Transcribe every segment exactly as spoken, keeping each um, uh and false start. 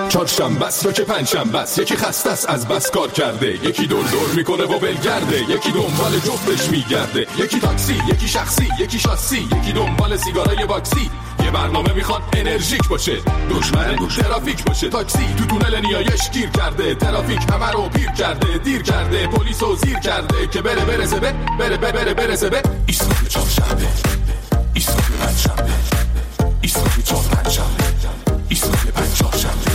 چهارشنبه است یا که پنجشنبه است، یکی خسته است از بس کار کرده، یکی دور دور میکنه و ولگرده، یکی دنبال جفتش میگرده، یکی تاکسی، یکی شخصی، یکی شاسی، یکی دنبال سیگارای باکسی. یه برنامه میخواد انرژیک باشه، دشمن ترافیک باشه. تاکسی تو تونل نیایش گیر کرده، ترافیک همه رو پیر کرده، دیر کرده، پلیسو زیر کرده که بره برسه به بره بره بره برسه به ایستگاه چهارشنبه، ایستگاه پنجشنبه، ایستگاه چهارشنبه، ایستگاه پنجشنبه.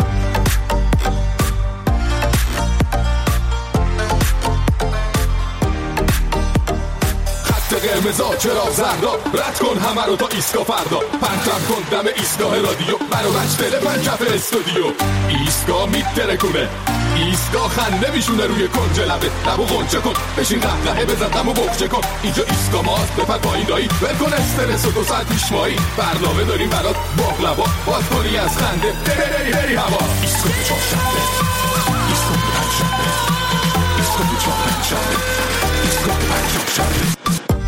قرمزا چرا زردا، رد کن همه رو تا ایستگاه فردا، پرتم کن دم ایستگاه رادیو، منو بچ دل پنجف استودیو. ایستگاه میترکونه، ایستگاه خنده میشونه روی کنج لبه، لبو غنچه کن بشین قهقهه بزن دمو بغچه کن. اینجا ایستگاه ماست بپر پایین دایی، ول کن استرس و دو ساعت پیشمایی، برنامه داریم برات باقلبا، باز کنی از خنده بری بری هوا. ایستگاه چهارشنبه، ایستگاه پنجشنبه، ایستگاه چهارشنبه، ایستگاه پنجشنبه.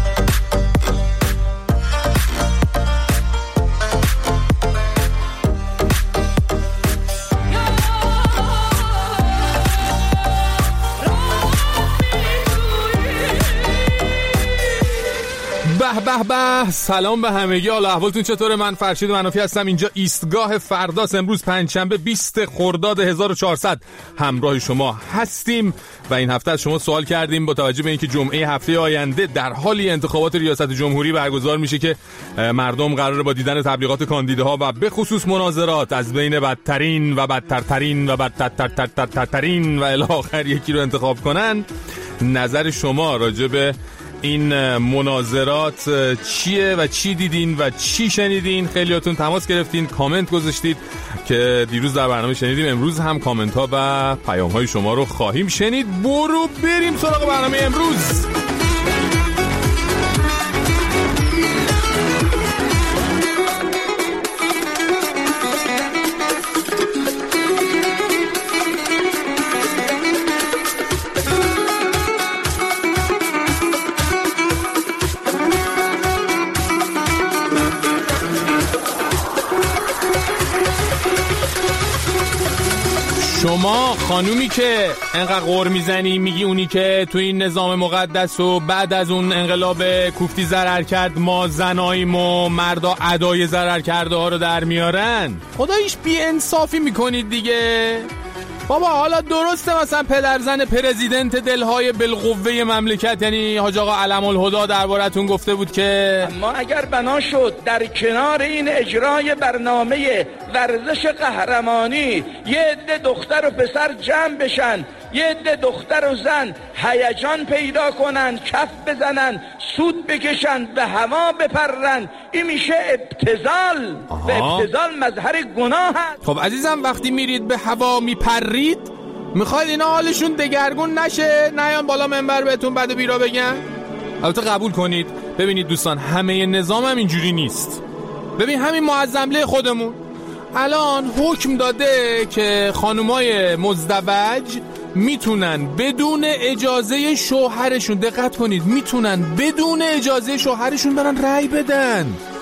به به، سلام به همگی، حال احوالتون چطوره؟ من فرشید منافی هستم، اینجا ایستگاه فرداست. امروز پنجشنبه بیست خرداد هزار و چهارصد همراه شما هستیم و این هفته از شما سوال کردیم با توجه به اینکه جمعه هفته آینده در حالی انتخابات ریاست جمهوری برگزار میشه که مردم قراره با دیدن تبلیغات کاندیداها و به خصوص مناظرات از بین بدترین و بدترترین و بدترترترین و الی آخر یکی رو انتخاب کنن. نظر شما راجع به این مناظرات چیه و چی دیدین و چی شنیدین؟ خیلیاتون تماس گرفتین، کامنت گذاشتید که دیروز در برنامه شنیدیم، امروز هم کامنت ها و پیام های شما رو خواهیم شنید. برو بریم سراغ برنامه امروز. شما خانومی که انقدر غر میزنی میگی اونی که تو این نظام مقدس و بعد از اون انقلاب کوفتی ضرر کرد ما زناییم و مردا ادای ضرر کرده ها رو در میارن، خداییش بی انصافی میکنید دیگه بابا. حالا درسته مثلا پدرزن پرزیدنت دلهای بالقوه مملکت یعنی حاج آقا علم الهدا دربارتون گفته بود که اما اگر بنا شد در کنار این اجرای برنامه ورزش قهرمانی یه عده دختر و پسر جمع بشن، یه عده دختر و زن هیجان پیدا کنن، کف بزنن، سود بکشن، به هوا بپرن، این میشه ابتذال. و ابتذال مظهر گناه هست. خب عزیزم وقتی میرید به هوا میپرید میخواید اینا حالشون دگرگون نشه، نیان بالا منبر بهتون بد و بیرا بگن؟ البته قبول کنید ببینید دوستان، همه نظام هم اینجوری نیست. ببین همین معظمله خودمون الان حکم داده که خانومای مزدوج میتونن بدون اجازه شوهرشون، دقت کنید، میتونن بدون اجازه شوهرشون برن رأی بدن.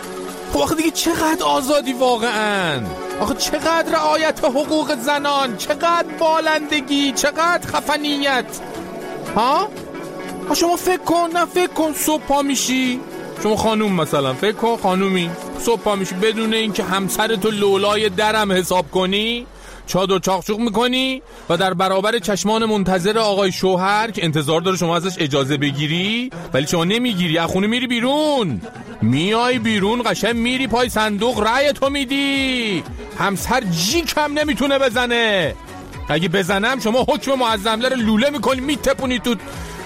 خب آخه دیگه چقدر آزادی واقعا، آخه چقدر رعایت حقوق زنان، چقدر بالندگی، چقدر خفنیت ها؟ شما فکر کن، نه فکر کن صبح پا میشی، شما خانوم مثلا فکر کن خانومی صبح پا میشی بدون اینکه همسرتو لولای درم حساب کنی چادر چاقچوق میکنی و در برابر چشمان منتظر آقای شوهر که انتظار داره شما ازش اجازه بگیری ولی شما نمیگیری، از خونه میری بیرون، میای بیرون قشنگ میری پای صندوق رأی تو میدی، همسر جیک هم نمیتونه بزنه، اگه بزنم شما حکم معظمله رو لوله میکنی میتپونی تو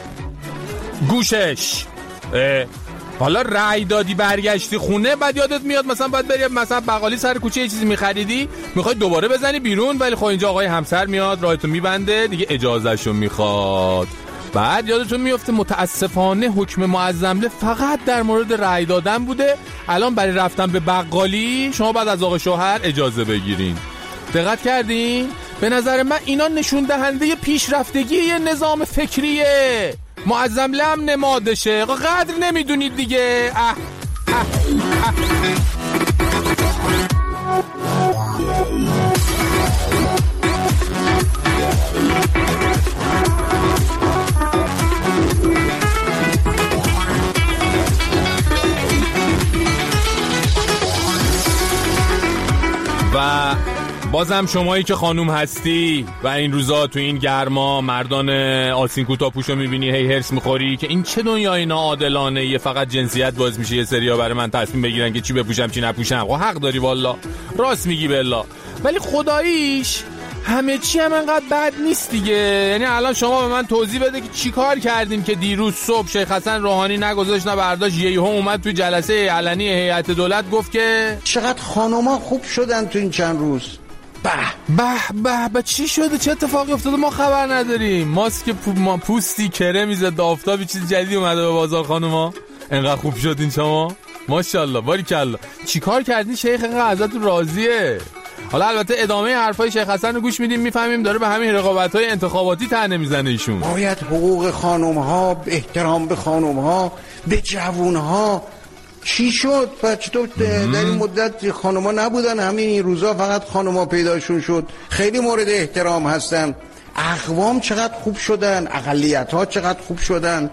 گوشش. حالا رأی دادی برگشتی خونه بعد یادت میاد مثلا باید بری مثلا بقالی سر کوچه یه چیزی میخریدی میخوای دوباره بزنی بیرون، ولی خب اینجا آقای همسر میاد راهتو میبنده دیگه اجازهشو میخواد. بعد یادتون میفته متاسفانه حکم معظمله فقط در مورد رأی دادن بوده، الان برای رفتن به بقالی شما بعد از آقای شوهر اجازه بگیرین. دقت کردین؟ به نظر من اینا نشون دهنده پیشرفتگی یه نظام فکریه. معظمله هم نمادشه، قدر نمیدونید دیگه. اه اه اه. و بازم شمایی که خانوم هستی و این روزا تو این گرما مردان آسین کوتاه پوشو میبینی هی هرس میخوری که این چه دنیای ناعادلانه یه، فقط جنسیت باز میشه یه سریا برای من تصمیم بگیرن که چی بپوشم چی نپوشم. خب حق داری والله، راست میگی بالله، ولی خداییش همه چی هم انقدر بد نیست دیگه. یعنی الان شما به من توضیح بده که چی کار کردیم که دیروز صبح شیخ حسن روحانی نگذاشت نه برداشت، یهو اومد تو جلسه علنی هیئت دولت گفت که چقدر خانوما خوب شدن تو این چند روز. به به به به چی شده؟ چه اتفاقی افتاده؟ ما خبر نداریم. ماسک پو ما پوستی کره میزد آفتابی چیز جدید اومده به بازار خانوما. انقدر خوب شدین شما، ماشاءالله باریکالله. چیکار کردین شیخ؟ انقدر ازتون راضیه. حالا البته ادامه حرفای شیخ حسن رو گوش میدیم میفهمیم داره به همین رقابت‌های انتخاباتی طعنه میزنه ایشون. باید حقوق خانم‌ها، احترام به خانم‌ها، به جوون‌ها. چی شد؟ بچه تو در این مدت خانم‌ها نبودن، همین این روزا فقط خانم‌ها پیداشون شد. خیلی مورد احترام هستن. اقوام چقدر خوب شدن، اقلیت‌ها چقدر خوب شدن،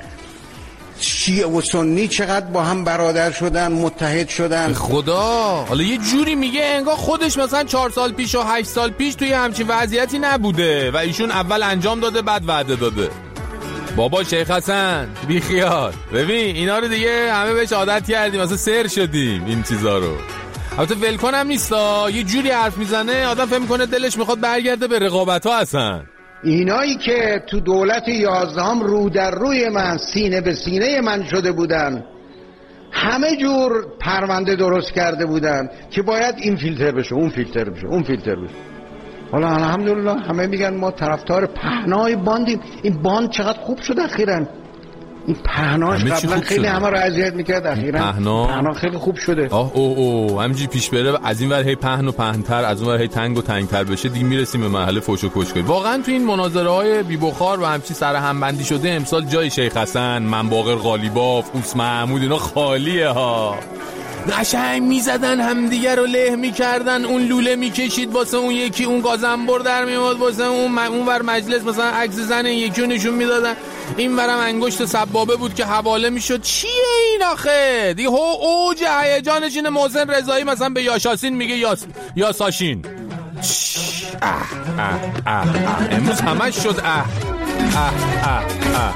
شیعه و سنی چقدر با هم برادر شدن، متحد شدن. خدا حالا یه جوری میگه انگار خودش مثلا چهار سال پیش و هشت سال پیش توی همچین وضعیتی نبوده و ایشون اول انجام داده بعد وعده داده. بابا شیخ حسن بی خیال، ببین اینا رو دیگه همه بهش عادت کردیم، مثلا سر شدیم این چیزا رو. البته ولکن هم نیستا، یه جوری حرف میزنه آدم فهم میکنه دلش میخواد برگرده به رقابت‌ها. اصلا اینایی که تو دولت یازدهم رو در روی من، سینه به سینه من شده بودن، همه جور پرونده درست کرده بودن که باید این فیلتر بشه، اون فیلتر بشه، اون فیلتر بشه. حالا الحمدلله همه میگن ما طرفدار پهنای باندیم. این باند چقدر خوب شد اخیراً. این پهناش قبلا خیلی همه رو اذیت میکرد، اخیراً پهنا پهنا خیلی خوب شده. آه اوه اوه همینجوری پیش بره از این ور هی پهن و پهن‌تر، از اون ور هی تنگ و تنگ‌تر بشه، دیگه میرسیم به مرحله فوش و کشکاری. واقعا تو این مناظره‌های بی بخار و همچی سر هم بندی شده امسال جای شیخ حسن، منباقر غالیباف، اوس محمود اینا خالیه ها. قشنگ میزدن همدیگه رو له میکردن، اون لوله میکشید واسه اون یکی، اون گازنبر در میاد واسه اون، اون ور مجلس مثلا عکس زن یکی رو نشون میدادن، این ورم انگشت سبابه بود که حواله میشد. چیه این آخه دیگه؟ هو اوج هیجانش اینه محسن رضایی مثلا به یاشاسین میگه یاس یاساشین. اه اه اه اه امروز همش شد اه اه اه اه.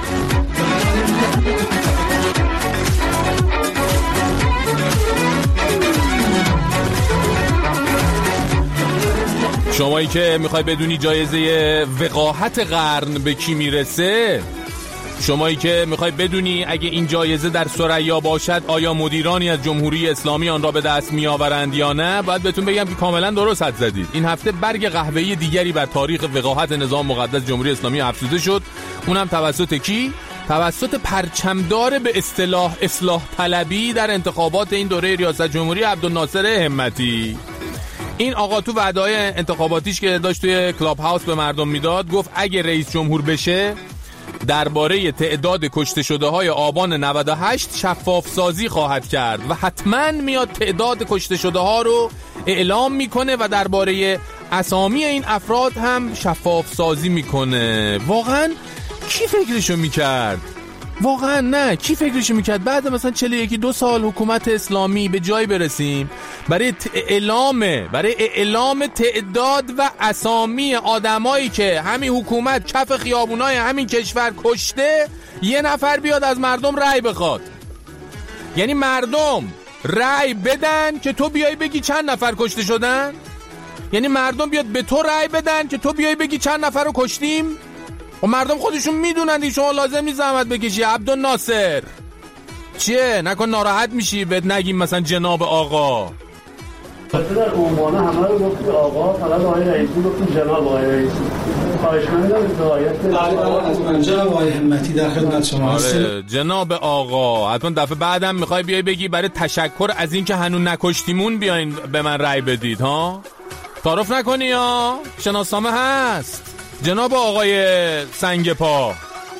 شمایی که میخوای بدونی جایزه وقاحت قرن به کی میرسه، شمایی که میخوای بدونی اگه این جایزه در ثریا باشد آیا مدیرانی از جمهوری اسلامی آن را به دست میآورند یا نه، باید بهتون بگم که کاملا درست حد زدید. این هفته برگ قهوه‌ای دیگری بر تاریخ وقاحت نظام مقدس جمهوری اسلامی افزوده شد، اونم توسط کی؟ توسط پرچمدار به اصطلاح اصلاح طلبی در انتخابات این دوره ریاست جمهوری عبدالناصر همتی. این آقا تو وعده‌های انتخاباتیش که داشت توی کلاب هاوس به مردم میداد، گفت اگه رئیس جمهور بشه درباره تعداد کشته شده های آبان نود و هشت شفاف سازی خواهد کرد و حتما میاد تعداد کشته شده ها رو اعلام میکنه و درباره اسامی این افراد هم شفاف سازی میکنه. واقعا کی فکرشو میکرد؟ واقعا نه، کی فکرشو میکرد بعد مثلا چهل و یک دو سال حکومت اسلامی به جای برسیم برای اعلام برای اعلام تعداد و اسامی آدمایی که همین حکومت کف خیابونای همین کشور کشته، یه نفر بیاد از مردم رأی بخواد؟ یعنی مردم رأی بدن که تو بیای بگی چند نفر کشته شدن؟ یعنی مردم بیاد به تو رأی بدن که تو بیای بگی چند نفر رو کشتیم؟ و مردم خودشون میدونن دیگه، شما لازم نیست زحمت بکشی. عبدالناصر چیه؟ نکن ناراحت میشی بهت نگیم مثلا جناب آقا. در عنوان همه رو گفتی آقا، فقط آقای رئیسی گفتی جناب آقای رئیسی. خواهش می‌کنم رعایت جناب آقای همتی در خدمت شما هستم. آره جناب آقا، حتما دفعه بعدم میخوای بیای بگی برای تشکر از این که هنوز نکشتیمون بیاین به من رأی بدید ها. تعارف نکنی ها، شناسنامه هست. جناب آقای سنگ پا.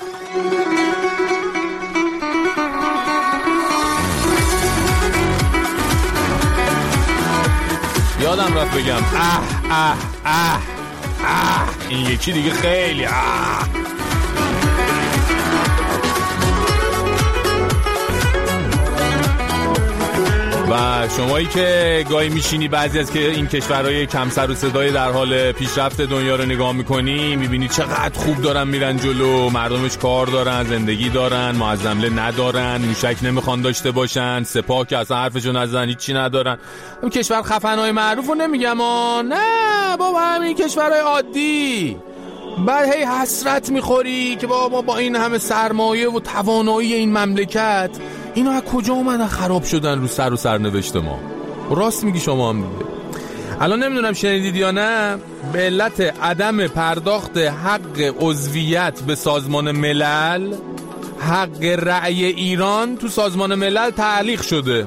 یادم رفت بگم اه اه اه اه این یکی دیگه خیلی اه. و شمایی که گاهی میشینی بعضی از که این کشورهای کم سر و صدای در حال پیشرفت دنیا رو نگاه میکنی، میبینی چقدر خوب دارن میرن جلو، مردمش کار دارن، زندگی دارن، معظمله ندارن، موشک نمیخوان داشته باشن، سپاه که اصلا حرفشو نزدن، هیچی ندارن. این کشور خفنهای معروف رو نمیگم ها، نه بابا، همین کشورهای عادی. بعد هی حسرت میخوری که بابا با این همه سرمایه و توانایی این مملکت اینا از کجا اومدن خراب شدن رو سر و سرنوشت ما. راست میگی شما هم دیگه. الان نمیدونم شنیدید یا نه، به علت عدم پرداخت حق عضویت به سازمان ملل، حق رأی ایران تو سازمان ملل تعلیق شده.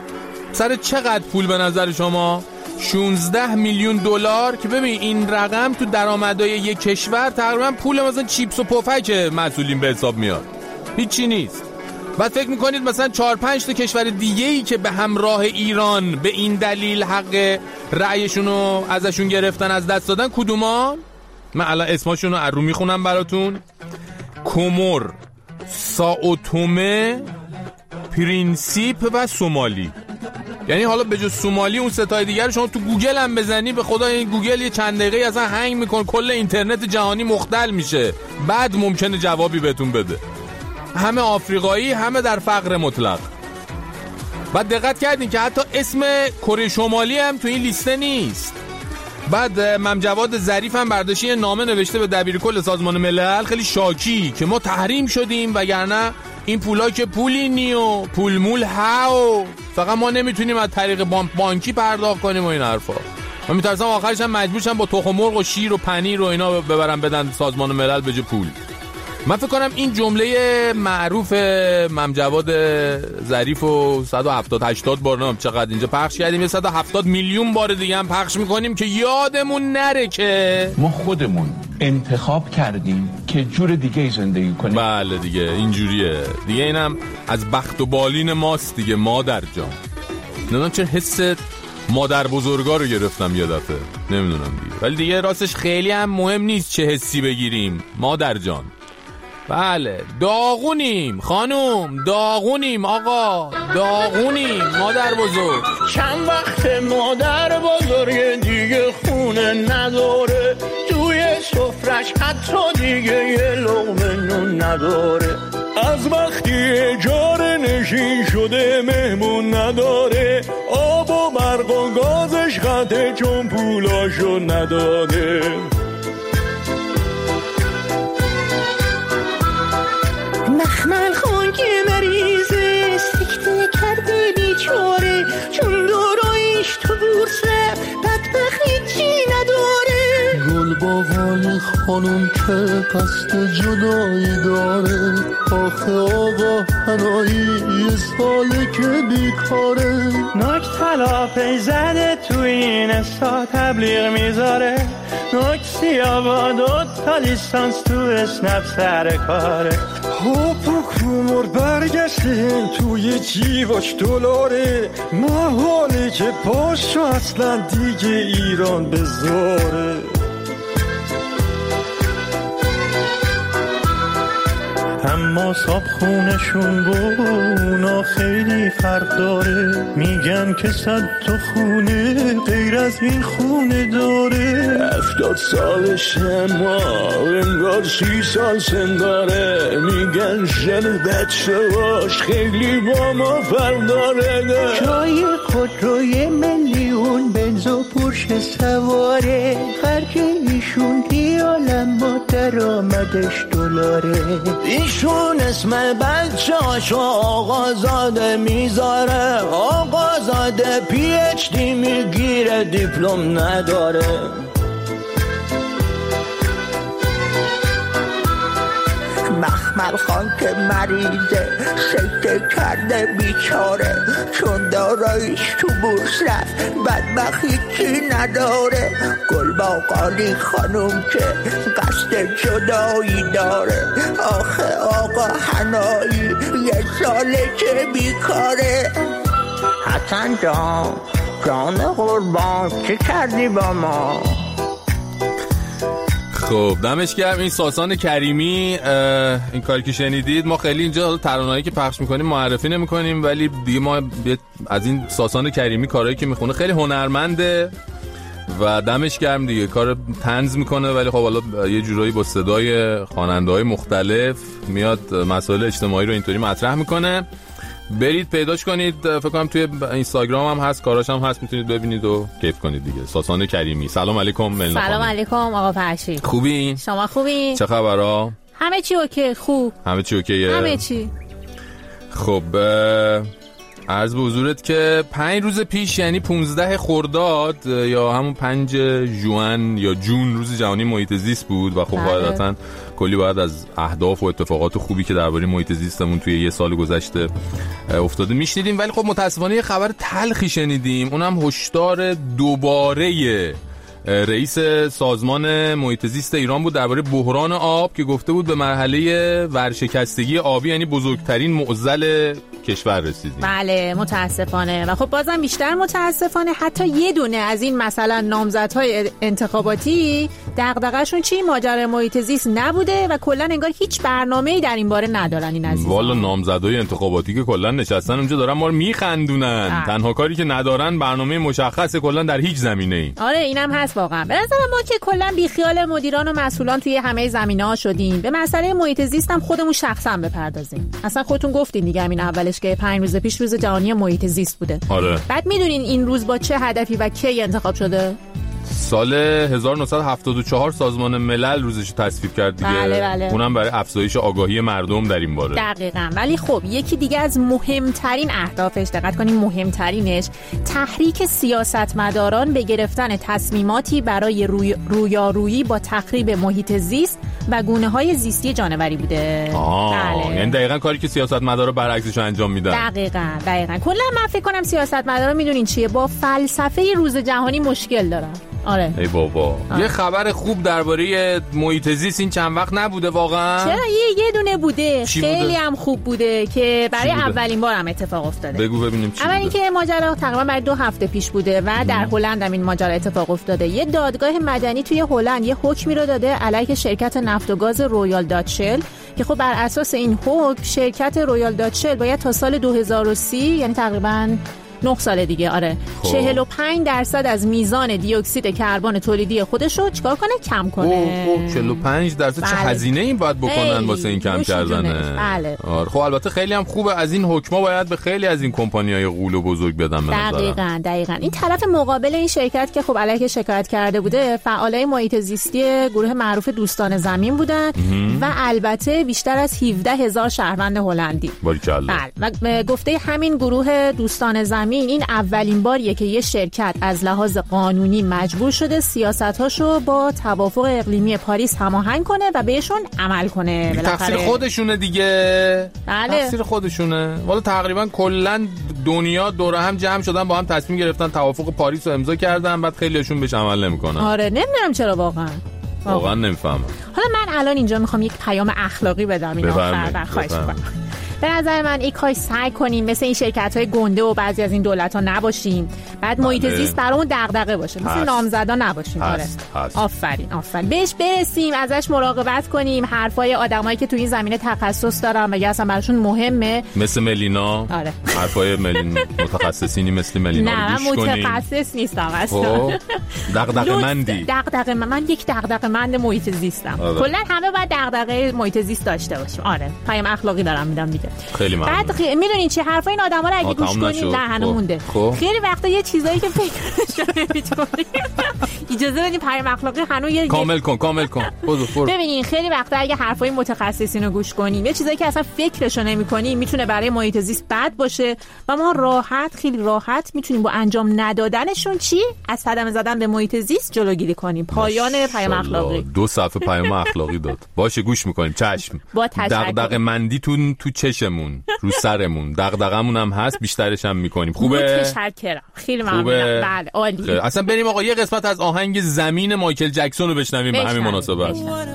سر چقدر پول به نظر شما؟ شانزده میلیون دلار، که ببین این رقم تو درآمدهای یک کشور تقریبا پول مثلا چیپس و پفک مسئولین به حساب میاد، هیچی نیست. بعد فکر میکنید مثلا چهار پنج تا کشور دیگه‌ای که به همراه ایران به این دلیل حق رأیشونو ازشون گرفتن از دست دادن، کدومان؟ من الان اسماشونو رو میخونم براتون: کومور، سائو تومه، پرینسیپ و سومالی. یعنی حالا به جز سومالی اون ستای دیگر رو شما تو گوگل هم بزنی، به خدا این گوگل یه چند دقیقه اصلا هنگ میکن، کل اینترنت جهانی مختل میشه، بعد ممکنه جوابی بهتون بده. همه آفریقایی، همه در فقر مطلق. بعد دقت کردین که حتی اسم کره شمالی هم تو این لیسته نیست. بعد مم جواد ظریف هم برداشتی یه نامه نوشته به دبیرکل سازمان ملل، خیلی شاکی که ما تحریم شدیم، وگرنه این پولا که پولی نیو، پول مول هاو، فقط ما نمیتونیم از طریق بانکی پرداخت کنیم و این حرفا. من میترسم آخرش هم مجبور شم با تخم مرغ و شیر و پنیر و اینا ببرن بدن سازمان ملل به جای پول. من فکر کنم این جمله معروف مم جواد ظریف و صد و هفتاد هشتاد بار نام چقدر اینجا پخش کردیم، صد و هفتاد میلیون بار دیگه هم پخش میکنیم که یادمون نره که ما خودمون انتخاب کردیم که جور دیگه زندگی کنیم. بله دیگه اینجوریه دیگه، اینم از بخت و بالین ماست دیگه. مادر جان، نمیدونم چه حس مادر بزرگا رو گرفتم یه دفعه، نمیدونم دیگه، ولی دیگه راستش خیلی هم مهم نیست چه حسی بگیریم. مادر جان، بله داغونیم خانوم، داغونیم آقا، داغونیم مادر بزرگ. چند وقت مادر بزرگ دیگه خونه نداره، توی سفرش حتی دیگه یه لقمه نون نداره. از وقتی اجاره نشین شده مهمون نداره، آب و برق و گازش قطعه چون پولاشو نداده. مخمل خون که مریضه سکته کرده بیچاره، چون دارایش تو بورسه بدبخت هیچی نداره. گل باغای خانم که قصد جدایی داره، آخه آقا هنایی یه ساله که بیکاره. ناک تلاپی زده تو این استا تبلیغ میذاره، ناک سیاه دو تا لیسانس تو اسنپ سر کاره. هاپ و کومر برگشتیم توی جیواش دلاره، محاله که پاشو اصلا دیگه ایران بذاره. اما صاحب خونشون با اونا خیلی فرق داره، میگن که صد تا خونه غیر از این خونه داره. هفتاد سالش اما انگار سی سال سن داره، میگن ژن بچه باش خیلی با ما فرق داره. جای خودروی میلیون بنز و پورش سواره، خرج ایشون دیالم با درآمدش دلاره. ایشون اسم بچه هاشو آقازاده میذاره، آقازاده پی اچ دی میگیره دیپلم نداره. مخمل خان که مریضه سکته کرده بیچاره، چون دارایش تو بورس رفت بدبخت هیچی نداره. گل باقالی خانوم که قصد جدایی داره، آخه آقا هنایی یه ساله که بیکاره. حسن جان جان قربان چه کردی با ما؟ خب دمش گرم. این ساسان کریمی، این کاری که شنیدید، ما خیلی اینجا ترانه‌ای که پخش میکنیم معرفی نمیکنیم، ولی دیگه ما از این ساسان کریمی کارهایی که میخونه خیلی هنرمنده و دمش گرم دیگه، کار طنز میکنه ولی خب حالا یه جورایی با صدای خواننده‌های مختلف میاد مسائل اجتماعی رو اینطوری مطرح میکنه. برید پیداش کنید، فکر کنم توی اینستاگرام هم هست، کاراش هم هست، میتونید ببینید و کیف کنید دیگه. ساسان کریمی. سلام علیکم ملنا. سلام علیکم آقا فرشی. خوبین؟ شما خوبین؟ چه خبرها؟ همه چی اوکی. خوب. همه چی اوکیه؟ همه چی. خب عرض به حضورت که پنج روز پیش، یعنی پونزده خرداد یا همون پنج ژوئن یا جون، روز جهانی محیط زیست بود و خب قاعدتاً کلی باید از اهداف و اتفاقات خوبی که درباره محیط زیستمون توی یه سال گذشته افتاده میشنیدیم، ولی خب متاسفانه یه خبر تلخی شنیدیم، اونم هشدار دوباره رئیس سازمان محیط زیست ایران بود درباره بحران آب که گفته بود به مرحله ورشکستگی آبی، یعنی بزرگترین معضل کشور رسیدیم. بله متاسفانه. و خب بازم بیشتر متاسفانه حتی یه دونه از این مثلا نامزدهای انتخاباتی دغدغه‌شون چی ماجرای محیط زیست نبوده و کلا انگار هیچ برنامه‌ای در این باره ندارن این عزیزان. والا نامزدهای انتخاباتی که کلا نشستن اونجا دارن ما رو میخندونن. تنها کاری که ندارن برنامه مشخصه کلا در هیچ زمینه‌ای. آره اینم هست واقعا. به نظر ما که کلا بیخیال مدیران و مسئولان توی همه زمینه‌ها شدیم، به مسئله محیط زیست هم خودمون شخصا بپردازیم. اصلا خودتون گفتین دیگه همین اولش که پنج روز پیش روز جهانی محیط زیست بوده. آره. بعد میدونین این روز با چه هدفی و کی انتخاب شده؟ سال هزار و نهصد و هفتاد و چهار سازمان ملل روزش تصویب کرد دیگه. بله بله. اونم برای افزایش آگاهی مردم در این باره. دقیقاً. ولی خب یکی دیگه از مهمترین اهدافش، دقت کنین مهمترینش، تحریک سیاستمداران به گرفتن تصمیماتی برای روی... رویارویی با تخریب محیط زیست و گونه‌های زیستی جانوری بوده. آه. بله. یعنی دقیقاً کاری که سیاستمدارا برعکسش انجام میدن. دقیقاً دقیقاً. کلا من فکر کنم سیاستمدارا میدونین چیه، با فلسفه روز جهانی مشکل دارن. آره. ای بابا. آه. یه خبر خوب درباره محیط زیست این چند وقت نبوده واقعا؟ چرا یه یه دونه بوده. خیلی بوده؟ هم خوب بوده که برای اولین بار هم اتفاق افتاده. بگو ببینیم چی. اول اینکه ماجرا تقریبا برای دو هفته پیش بوده و در هلند هم این ماجرا اتفاق افتاده. یه دادگاه مدنی توی هلند یه حکمی رو داده علیه شرکت نفت و گاز رویال داتشل که خب بر اساس این حکم شرکت رویال داتشل باید تا سال دو هزار و سی، یعنی تقریباً نه سال دیگه، آره، چهل و پنج درصد از میزان دی اکسید کربن تولیدی خودش رو چیکار کنه؟ کم کنه. اوه اوه چهل و پنج درصد. بله. چه هزینه این باید بکنن واسه این کم کردنه. بله. آره خب البته خیلی هم خوبه، از این حکما باید به خیلی از این کمپانی‌های غول و بزرگ بدن به نظرم. دقیقاً دقیقاً. این طرف مقابل این شرکت که خب علیه شکایت کرده بوده فعالای محیط زیستی گروه معروف دوستان زمین بودن و البته بیشتر از هفده هزار شهروند هلندی. باریکلا. بله. و گفته همین گروه دوستان زمین این اولین باریه که یه شرکت از لحاظ قانونی مجبور شده سیاستاشو با توافق اقلیمی پاریس هماهنگ کنه و بهشون عمل کنه. تقصیر خودشونه دیگه. بله. تقصیر خودشونه. والا تقریبا کلا دنیا دور هم جمع شدن با هم تصمیم گرفتن توافق پاریس رو امضا کردن، بعد خیلیشون بهش عمل نمیکنن. آره نمیدونم چرا واقعا. واقعا نمیفهمم. حالا من الان اینجا میخوام یک پیام اخلاقی بدم این آخر. خواهش می‌کنم. به نظر من یک کاش سعی کنیم مثل این شرکت‌های گنده و بعضی از این دولت‌ها نباشیم، بعد محیط زیست برامون دغدغه باشه، مثل نامزدا نباشیم. آره آفرین آفرین بهش برسیم، ازش مراقبت کنیم، حرفای آدمایی که تو این زمینه تخصص دارن و یا اصلا براشون مهمه، مثل ملینا. آره حرفای ملین متخصصینی مثل ملینا رو گوش کنیم. نه متخصص نیستم اصلا. دغدغه مندی. دغدغه من یک دغدغه مند محیط زیستم. کلا همه باید دغدغه محیط زیست داشته باشیم. آره پیام اخلاقی دارم میدم دیگه. خیلی ممنون. بعد خی... میدونین چه حرفا این آدما رو اگه گوش کنید نه هنوز مونده. خب. خیلی وقتا یه چیزایی که فکرش نمی‌کنید اجازه بدین پیام اخلاقی هنوز یه کامل کن کامل کن. ببینین خیلی وقتا اگه حرفای متخصصین رو گوش کنیم، یه چیزایی که اصلا فکرش رو نمی‌کنیم میتونه برای محیط زیست بد باشه و ما راحت خیلی راحت میتونیم با انجام ندادنشون چی از صدمه زدن به محیط زیست جلوگیری کنیم. پایان پیام اخلاقی. دو صفحه پیام اخلاقی داد. باشه گوش می‌کنیم. چشم. دغدغه مندیتون تو چشمون، رو سرمون، دغدغه‌مون هم هست، بیشترش هم می‌کنیم. خوبه؟ متشکرم. خیلی ممنونم. بله عالی. اصلا بریم آقا یه قسمت از آهنگ زمین مایکل جکسون رو بشنویم به همین مناسبت.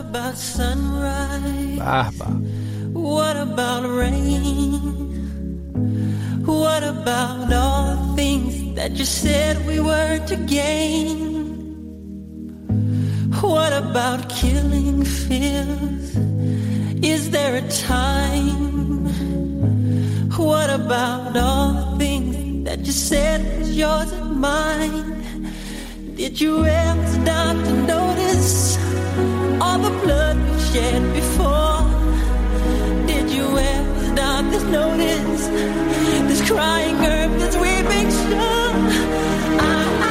به به. What about rain? What about all the things that you said we were to gain? What about killing fears? Is there a time? What about all the things that you said was yours and mine? Did you ever stop to notice all the blood we shed before? Did you ever stop to notice this crying earth, this weeping shore? I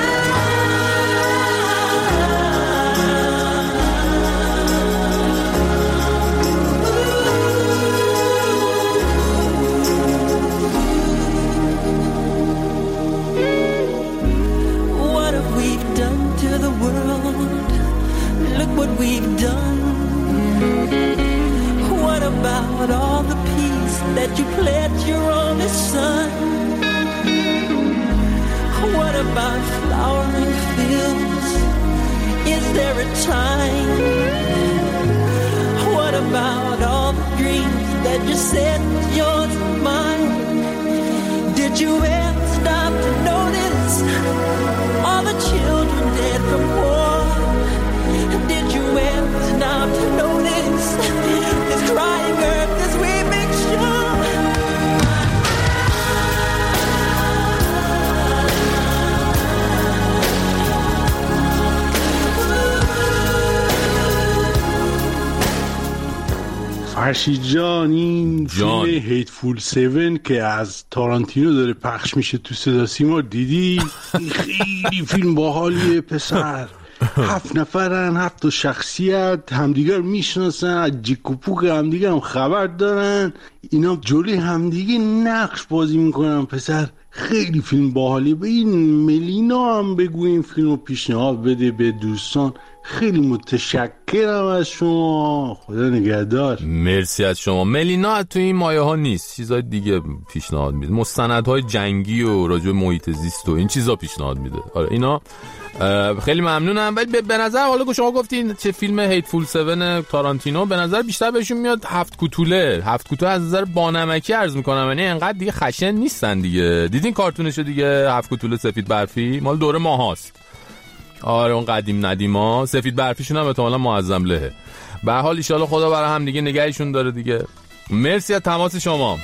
what we've done. What about all the peace that you pledged your only son? What about flowering fields? Is there a time? What about all the dreams that you said was yours and mine? Did you ever stop to notice all the children dead from war? Did you ever stop to notice this crying earth, this weeping shore? فرشید جان، این فیلم هیتفول سیون که از تارانتینو داره پخش میشه تو صدا سیما دیدی؟ خیلی فیلم باحالیه پسر. هفت نفرن، هفت تا شخصیت، همدیگر میشناسن، از جیک و پوک همدیگر هم خبر دارن، اینا جلوی همدیگه نقش بازی میکنن پسر. خیلی فیلم باحالیه. به این ملینا هم بگو این فیلم رو پیشنهاد بده به دوستان. خیلی متشکرم از شما، خدا نگهدار. مرسی از شما. ملینا تو این مایه ها نیست، چیزای دیگه پیشنهاد میده، مستندهای جنگی و راجع به محیط زیست و این چیزا پیشنهاد میده. آره اینا خیلی ممنونم. ولی به نظر حالا که شما گفتین چه فیلم هیتفول سیون تارانتینو، به نظر بیشتر بهشون میاد هفت کوتوله. هفت کوتوله از نظر بانمکی عرض میکنم، یعنی انقدر دیگه خشن نیستن دیگه. دیدین کارتونشو دیگه؟ هفت کوتوله سفید برفی مال دوره ماهاست. آره اون قدیم ندیما. سفید برفیشون هم احتمالاً معظم لهه. به هر حال ان شاء الله خدا برای هم دیگه نگهشون داره دیگه. مرسی از تماس شما.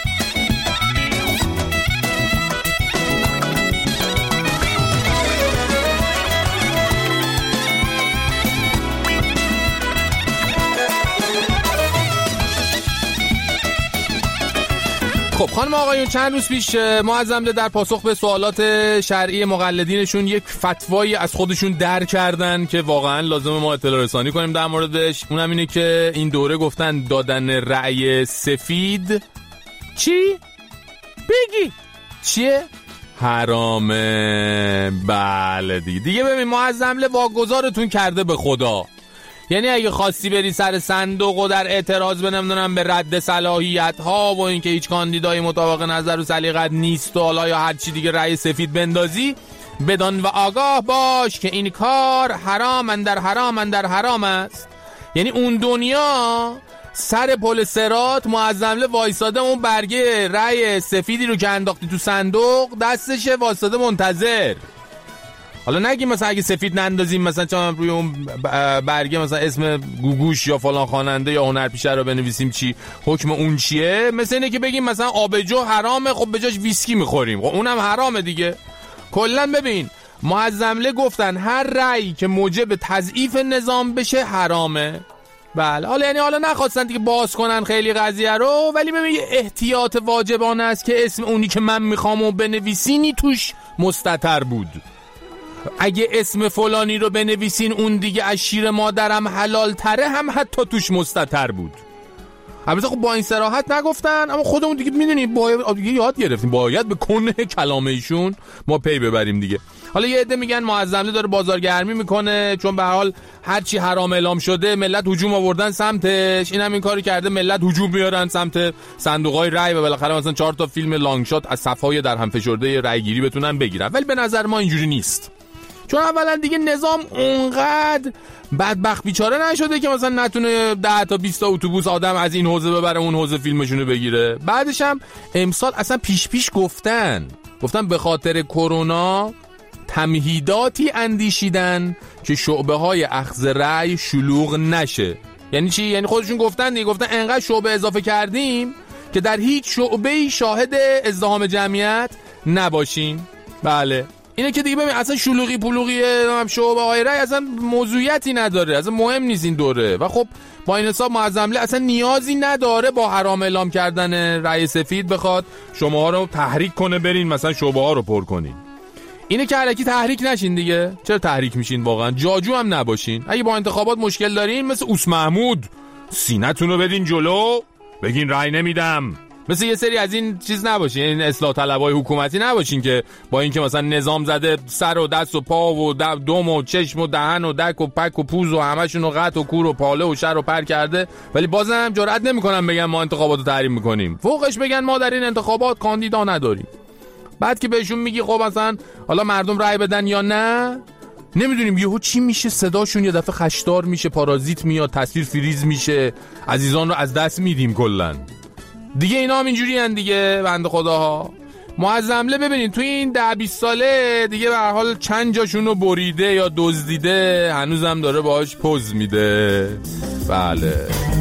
خب خانم آقایون، چند روز پیش معظم‌له در پاسخ به سوالات شرعی مقلدینشون یک فتوایی از خودشون در کردن که واقعا لازم ما اطلاع رسانی کنیم در موردش. اونم اینه که این دوره گفتن دادن رأی سفید چی؟ بگی چیه؟ حرامه. بله دیگه دیگه ببین معظم‌له واگذارتون کرده به خدا. یعنی اگه خواستی بری سر صندوق و در اعتراض به نمیدونم به رد صلاحیت ها و اینکه هیچ کاندیدای مطابق نظر و سلیقت نیست و حالا یا هر چی دیگه رأی سفید بندازی، بدان و آگاه باش که این کار حرام اندر حرام اندر حرام است. یعنی اون دنیا سر پل صراط معظم‌له وایساده، اون برگه رأی سفیدی رو که انداختی تو صندوق دستشه وایساده منتظر. حالا نگیم مثلا اگه سفید نندازیم مثلا چون روی اون برگه مثلا اسم گوگوش یا فلان خواننده یا هنرپیشه رو بنویسیم چی حکم اون چیه، مثل اینه که بگیم مثلا آبجو حرامه، خب به جاش ویسکی میخوریم، خب اونم حرامه دیگه. کلا ببین معظم‌له گفتن هر رأی که موجب تضعیف نظام بشه حرامه. بله حالا یعنی حالا نخواستن دیگه باز کنن خیلی قضیه رو، ولی ببین یه احتیاط واجبانه است که اسم اونی که من میخوام و بنویسینی توش مستتر بود. اگه اسم فلانی رو بنویسین اون دیگه از شیر مادرم حلال تره هم حتی توش مستتر بود. البته خب با این صراحت نگفتن، اما خودمون دیگه میدونیم باید دیگه یاد گرفتیم باید به کنه کلام ایشون ما پی ببریم دیگه. حالا یه عده میگن معظم‌له داره بازارگرمی میکنه، چون به هر حال هر چی حرام اعلام شده ملت هجوم آوردن سمتش، اینم این کارو کرده ملت هجوم بیارن سمت صندوق‌های رای و بالاخره مثلا چهار تا فیلم لانگ شات از صفحه‌های در هم فشرده رای گیری بتونن بگیرن. ولی به نظر ما اینجوری نیست، چون اولا دیگه نظام اونقدر بدبخت بیچاره نشده که مثلا نتونه ده تا بیست تا اتوبوس آدم از این حوزه ببره اون حوزه فیلمشونو بگیره. بعدش هم امسال اصلا پیش پیش گفتن گفتن به خاطر کرونا تمهیداتی اندیشیدن که شعبه های اخذ رأی شلوغ نشه. یعنی چی؟ یعنی خودشون گفتن دیگه، گفتن انقدر شعبه اضافه کردیم که در هیچ شعبه‌ای شاهد ازدحام جمعیت نباشین. بله اینه که دیگه ببین اصلا شلوغی پلوغی شعبه های رأی اصلا موضوعیتی نداره، اصلا مهم نیست این دوره. و خب با این حساب معظمله اصلا نیازی نداره با حرام اعلام کردن رأی سفید بخواد شماها رو تحریک کنه برین مثلا شعبه ها رو پر کنین. اینه که الکی تحریک نشین دیگه. چرا تحریک میشین واقعا؟ جاجو هم نباشین. اگه با انتخابات مشکل دارین مثل اوس محمود سینه‌تون رو بدین جلو بگین رأی نمیدم. مثل یه سری از این چیز نباشین، این اصلاح طلبای حکومتی نباشین که با اینکه مثلا نظام زده سر و دست و پا و دم و چشم و دهن و دک و پک و پوز و همشون رو قط و کور و پاله و شر و پر کرده، ولی بازم جرئت نمیکنن بگن ما انتخابات رو تحریم میکنیم. فوقش بگن ما در این انتخابات کاندیدا نداریم. بعد که بهشون میگی خب مثلا حالا مردم رأی بدن یا نه نمیدونیم، یهو چی میشه صداشون یه دفعه خشدار میشه، پارازیت میاد، تصویر فریز میشه، عزیزان رو از دست میدیم کلا. دیگه اینا هم اینجوری هن دیگه بنده خداها. معظمله ببینید توی این ده بیست ساله دیگه به هر حال چند جاشون رو بریده یا دزدیده، هنوزم داره باهاش پوز میده. بله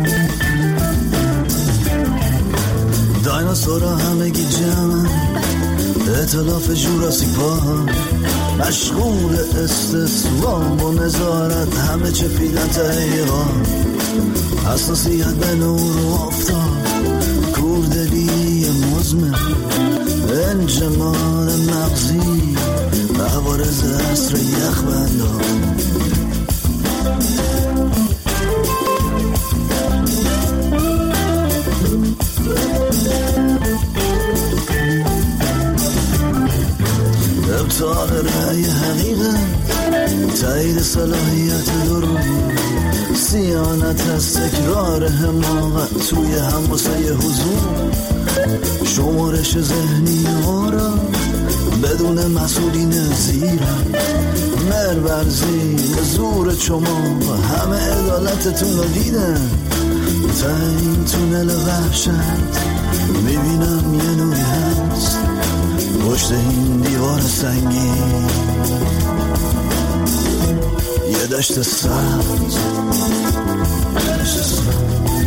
دایناسورا همگی جمع ائتلاف جوراسیک پارک مشغول استسلام و نظارت همه چپیدن تهیهان حساسیت به نور و آفتاب کوردلی مزمن انجماد مغزی عوارض عصر یخبندان ابطال رأی حقیقت تایید صلاحیت درون سیانت از تکرار حماقت توی هم واسه حضور شمارش ذهنی ها را بدون مسئولین زیرم مرورزی زور شما همه عدالتتون رو دیدن تا این تونل وحشت میبینم یه نوری هست پشت این دیوار سنگین یه دشت سبز دشت سبز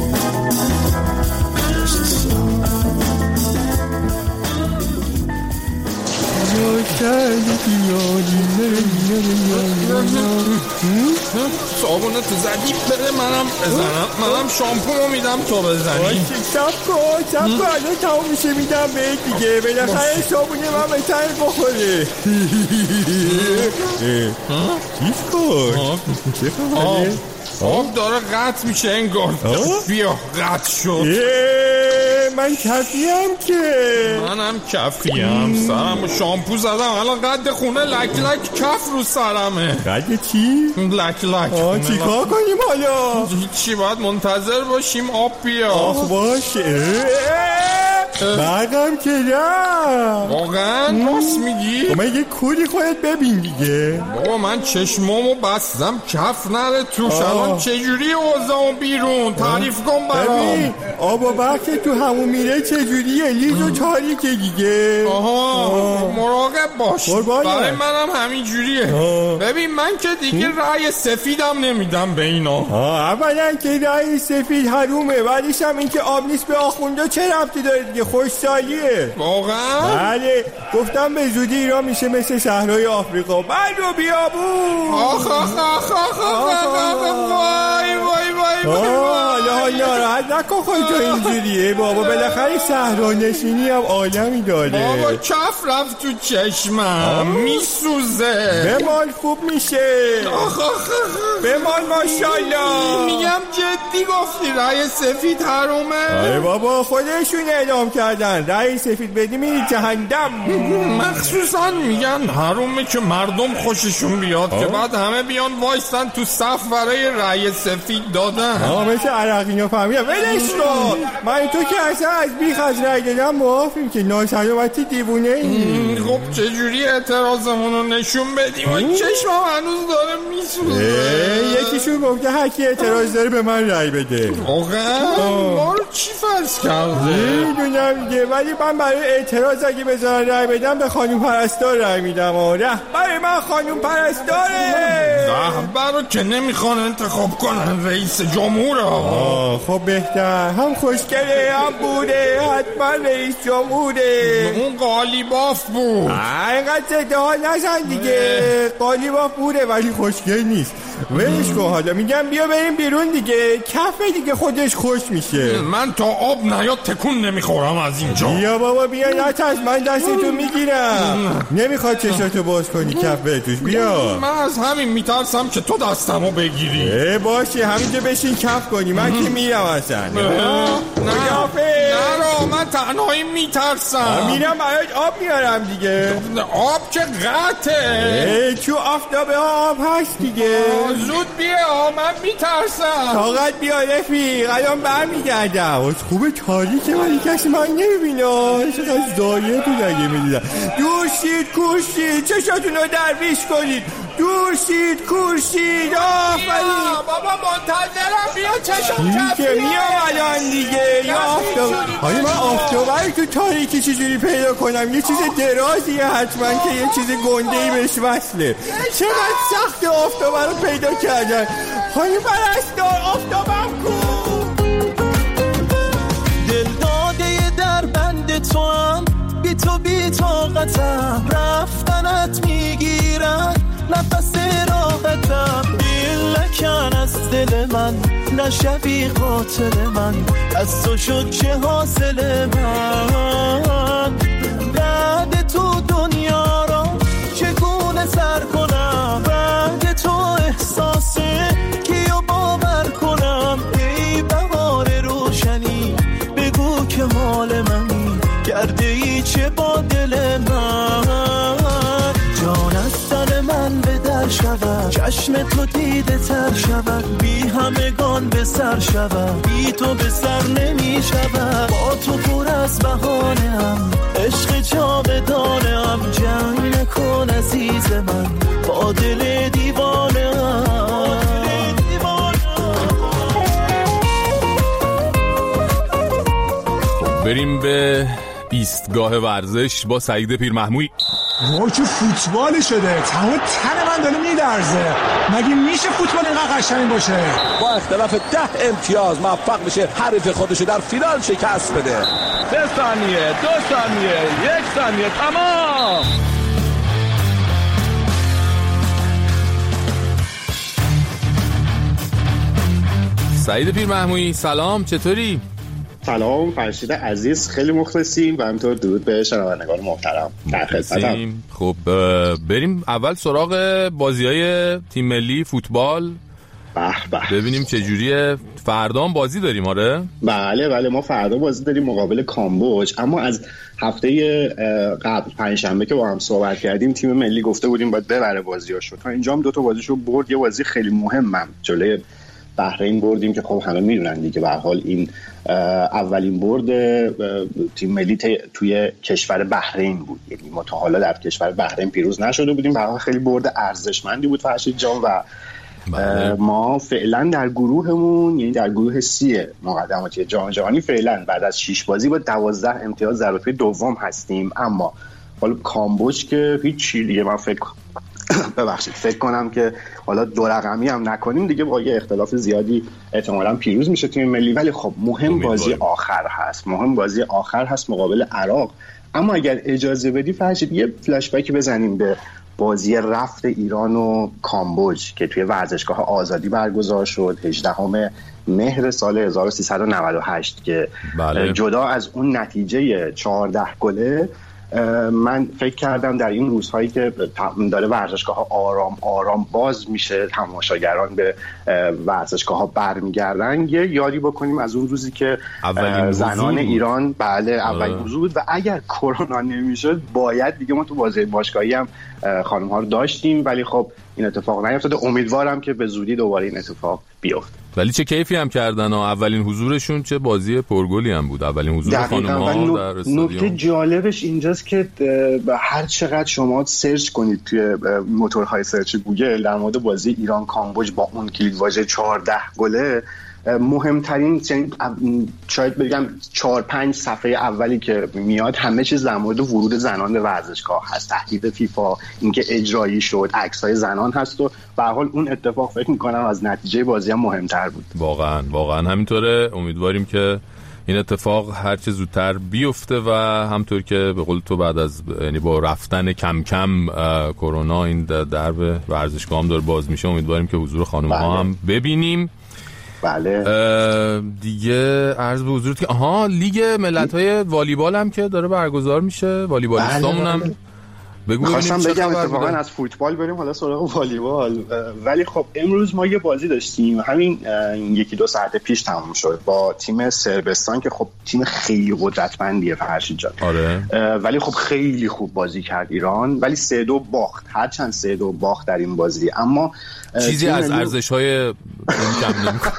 صابونه تو زدی بره منم بزنم، منم شامپو میدم تو بزنی. سب کن سب کن الان تمام میشه میدم به دیگه بالاخره صابونه من به تن بخوره. چیز کن چه خبره؟ آب داره قطع میشه انگار. بیا قطع شد. من کفیم که منم کفیم سرم شامپو زدم الان قد خونه لک لک کف رو سرمه. قد چی؟ لک لک. آه چی کار کنیم حالا؟ هیچی باید منتظر باشیم آب بیا. آخ باشه برقم که نه واقعا راست میگی؟ با من یه کوری خودت ببین دیگه. بابا من چشمامو بستم کف نره توش الان چجوری اوضاعم بیرون تعریف کن برام. ببین آب و برق تو همون میره چجوریه لیز و تاریکه دیگه. آها مراقب باش برای منم همین جوریه. ببین من که دیگه رأی سفیدم نمیدم به اینا. اولا که رأی سفید حرومه ولیش هم این که آب نیست به آخونده چه ربطی داره دیگه خوشسالیه. واقعا؟ بله گفتم به زودی ایران میشه مثل شهرهای آفریقا بعد و بیابون. آخ آخ آخ آخ آخ وای وای وای وای حالا ناراحت نکن خودتو اینجوریه بابا بالاخره صحرا نشینی هم عالمی داره. بابا کف رفت تو چشمم میسوزه. بمال خوب میشه. آخ آخ بمال ماشاءالله. میگم جدی گفتی رأی سفید حرومه؟ آره بابا خودشون اعلام کردن رأی سفید بدی میری جهنم. مخصوصا میگن حرومه که مردم خوششون بیاد که بعد همه بیان وایستن تو صف برای رأی سفید دادن. آه مثل عرقینا فهمیدم ولش کن. من تو که اصلا از بیخ از رأی دادم موافیم که ناسلامتی دیوونه ای. خب چجوری اعتراضمون رو نشون بدیم و چشمم هنوز داره میسوزه. یکیشون گفته هر کی اعتراض داره به من رأی بده. واقعا؟ ما رو چی عوض کرده. میدونم دیگه، ولی من برای اعتراض اگه بذارن رای بدم به خانم پرستار رای میدم. رهبر من خانم پرستاره. رهبر رو که نمیخوان انتخاب کنن، رئیس جمهوره. خب بهتر، هم خوشگله هم بوده، حتما رئیس جمهوره. اون قالیباف بود. اینقدر زده ها نزن دیگه. قالیباف بوده ولی خوشگل نیست. ولش کن، حالا میگم بیا بریم بیرون دیگه، کفه دیگه خودش خوش میشه. من تا آب نیاد تکون نمیخورم از اینجا. بیا بابا بیا، نترس، من دستتو میگیرم. نمیخواد چشاتو باز کنی کف توش. بیا. من از همین میترسم که تو دستمو بگیری. اه باشه، همینجا بشین کف کنی، من که میرم اصلا. نه نه من تنهایی میترسم. میرم برات آب میارم دیگه. آب که قطعه. تو آفتابه ها آب هست دیگه. زود بیا، من میترسم. طاقت بیا رفیق، الان برمیگردم. از خوبه تاریکه ولی کسی من نمیبینه. چقدر زایه تو نگه میدیدم. دوشید کورشید، چشاتون رو درویش کنید. دوشید کورشید. آفرین بابا منتظرم، بیا چشم کف. که میام الان دیگه. یا آفتاب، حالا من آفتابه تو تاریکی چجوری پیدا کنم؟ یه چیز درازیه حتما که یه چیز گندهی بهش وصله. چقدر سخت آفتابه رو پیدا کردن. خانم پرستار، آفتابم کن. دل داده در بند تو هم، بی تو بی طاقتم، رفتنت میگیرم نفس راحتم. دل نکن از دل من، نشوی قاتل من، از تو شد چه حاصل من. بعد تو دنیا را چگونه سر کنم، بعد تو احساسه کیو باور کنم. ای بهار روشنی بگو که مال منی، کرده ای چه با دل من. جان از تن من به در شود، چشم تو دیده تر شود، بی همگان به سر شود، بی تو به سر نمی شود. با تو پر از بهانه ام، عشق جاودانه ام، جنگ نکن عزیز من با دل دیوانه ام. بریم به ایستگاه ورزش با سعید پیرمحموی. ما که فوتبال شده، تمام تن من داره میلرزه. مگه میشه فوتبال اینقدر قشنگ باشه؟ با اختلاف ده امتیاز موفق بشه حریف خودشو در فینال شکست بده. سه ثانیه، دو ثانیه، یک ثانیه، تمام. سعید پیرمحموی سلام، چطوری؟ سلام فرشید عزیز، خیلی مخلصیم و همینطور درود به شنوندگان محترم در خدمتم. خب بریم اول سراغ بازی‌های تیم ملی فوتبال. به به ببینیم چه جوریه. فردا هم بازی داریم. آره بله بله ما فردا بازی داریم مقابل کامبوج. اما از هفته قبل پنجشنبه که با هم صحبت کردیم تیم ملی گفته بودیم باید ببره بازیاشو. تا اینجا هم دو تا بازیشو برد. یه بازی خیلی مهمم جلوی بحرین بردیم که خب همه میدونن دیگه به هر حال این اولین برد تیم ملی توی کشور بحرین بود. یعنی ما تا حالا در کشور بحرین پیروز نشده بودیم. به هر حال خیلی برد ارزشمندی بود فرشید جان و بله. ما فعلا در گروهمون یعنی در گروه سی مقدماتی جام جهانی فعلا بعد از شش بازی با دوازده امتیاز در رتبه دوم هستیم. اما حالا کامبوج که هیچی دیگه من فکر ببخشید فکر کنم که حالا دو رقمی هم نکنیم دیگه با یه اختلاف زیادی احتمالاً پیروز میشه تیم ملی. ولی خب مهم بازی آخر هست مهم بازی آخر هست مقابل عراق. اما اگر اجازه بدی فرشید یه فلش بک بزنیم به بازی رفت ایران و کامبوج که توی ورزشگاه آزادی برگزار شد هجدهم مهر سال هزار و سیصد و نود و هشت که بله. جدا از اون نتیجه چهارده گله من فکر کردم در این روزهایی که داره ورزشگاه ها آرام آرام باز میشه تماشاگران به ورزشگاه ها برمیگردن یه یادی بکنیم از اون روزی که زنان ایران بله اولین حضور بود و اگر کرونا نمیشد باید دیگه ما تو بازی باشگاهی هم خانم ها رو داشتیم. ولی خب این اتفاق نیفتاده. امیدوارم که به زودی دوباره این اتفاق بیفته. ولی چه کیفی هم کردن و اولین حضورشون چه بازی پرگلی هم بود. اولین حضور خانم‌ها در استادیوم. نکته جالبش اینجاست که هر چقدر شما سرچ کنید توی موتورهای سرچ گوگل در مورد بازی ایران کامبوج با اون کلیدواژه چهارده گله مهمترین شاید بگم چهار پنج صفحه اولی که میاد همه چیز در مورد ورود زنان به ورزشگاه هست، تهدید فیفا، اینکه اجرایی شد، عکس‌های زنان هست و به هر حال اون اتفاق فکر می‌کنم از نتیجه بازی هم مهمتر بود. واقعا واقعا همینطوره. امیدواریم که این اتفاق هر چه زودتر بیفته و همطور که به قول تو بعد از یعنی با رفتن کم کم کرونا این درب ورزشگاه هم داره باز میشه، امیدواریم که حضور خانم‌ها هم ببینیم. بله دیگه عرض به حضورت که آها لیگ ملت‌های والیبال هم که داره برگزار میشه، والیبالیستامون هم بله. بگو خواستم بگم اتفاقا از فوتبال بریم حالا سراغ والیبال، ولی خب امروز ما یه بازی داشتیم همین یکی دو ساعت پیش تموم شد با تیم صربستان که خب تیم خیلی قدرتمندیه فرشید جان. آره. ولی خب خیلی خوب بازی کرد ایران، ولی سه دو باخت، هرچند سه دو باخت در این بازی اما چیزی از ارزش‌های کم نمی‌کنه.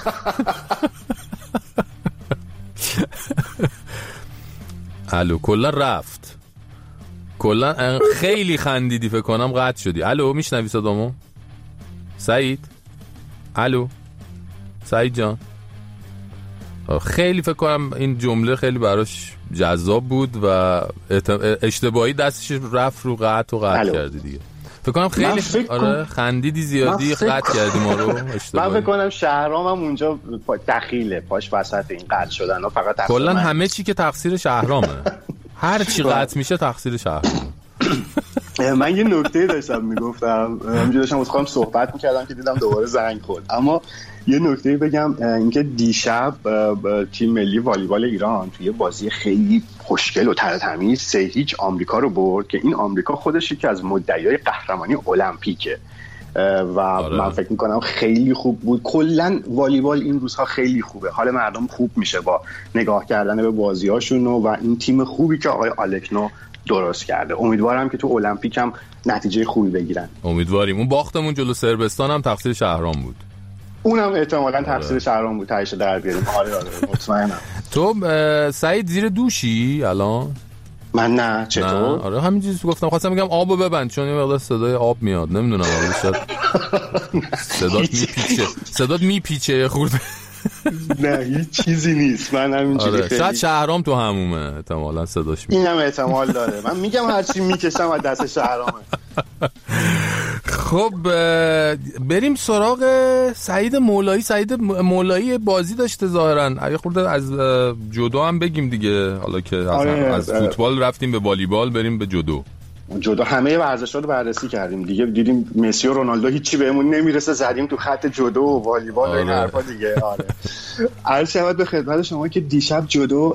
الو کلا رفت، کلا خیلی خندیدی فکر کنم قطع شدی. الو میشنوی صدامو سعید؟ الو سعید جان، خیلی فکر کنم این جمله خیلی براش جذاب بود و اشتباهی دستش رفت رو قطع و قطع کردی دیگه. فکر کنم خیلی فکر آره خندیدی زیادی قطع کردی ما رو. من فکر کنم شهرام هم اونجا دخیله پاش وسط این قطع شدن و فقط کلا همه چی که تقصیر شهرامه، هر چی قطع میشه تقصیر شهرامه. من یه نکته داشتم میگفتم، همینجوری داشتم از خودم صحبت میکردم که دیدم دوباره زنگ خورد، اما یه نکته بگم اینکه دیشب تیم ملی والیبال ایران توی بازی خیلی خوشگل و ترتمیز سه هیچ آمریکا رو برد که این آمریکا خودش یکی از مدعیای قهرمانی المپیکه و آره. من فکر میکنم خیلی خوب بود. کلا والیبال این روزها خیلی خوبه، حال مردم خوب میشه با نگاه کردن به بازیاشون و این تیم خوبی که آقای آلکنو درست کرده. امیدوارم که تو المپیک هم نتیجه خوبی بگیرن. امیدواریم. اون باختمون جلو صربستان هم تقصیر شهرام بود. اونم احتمالاً تقصیر شهرام بود، تهش در بیاریم. آره آره مطمئنم. تو سعید زیر دوشی الان؟ من نه. چطور؟ نه. آره همینجوری گفتم، خواستم بگم آبو ببند چون یه مقدار صدای آب میاد، نمیدونم آره شاید صدات میپیچه صدات میپیچه خورده. نه هیچ چیزی نیست، من همینجوری آره. شاید شهرام تو همومه احتمالاً صداش میاد. اینم احتمال داره، من میگم هرچی میکشم از دست شهرامه. خب بریم سراغ سعید مولایی. سعید مولایی بازی داشته ظاهراً، اگه خورده از جودو هم بگیم دیگه، حالا که آره از فوتبال رفتیم به والیبال بریم به جودو. جودو همه ورزش‌ها رو بررسی کردیم دیگه، دیدیم مسی و رونالدو هیچی بهمون نمیرسه، زدیم تو خط جودو و والیبال و این حرفا دیگه. آره عرض شود به خدمت شما که دیشب جودو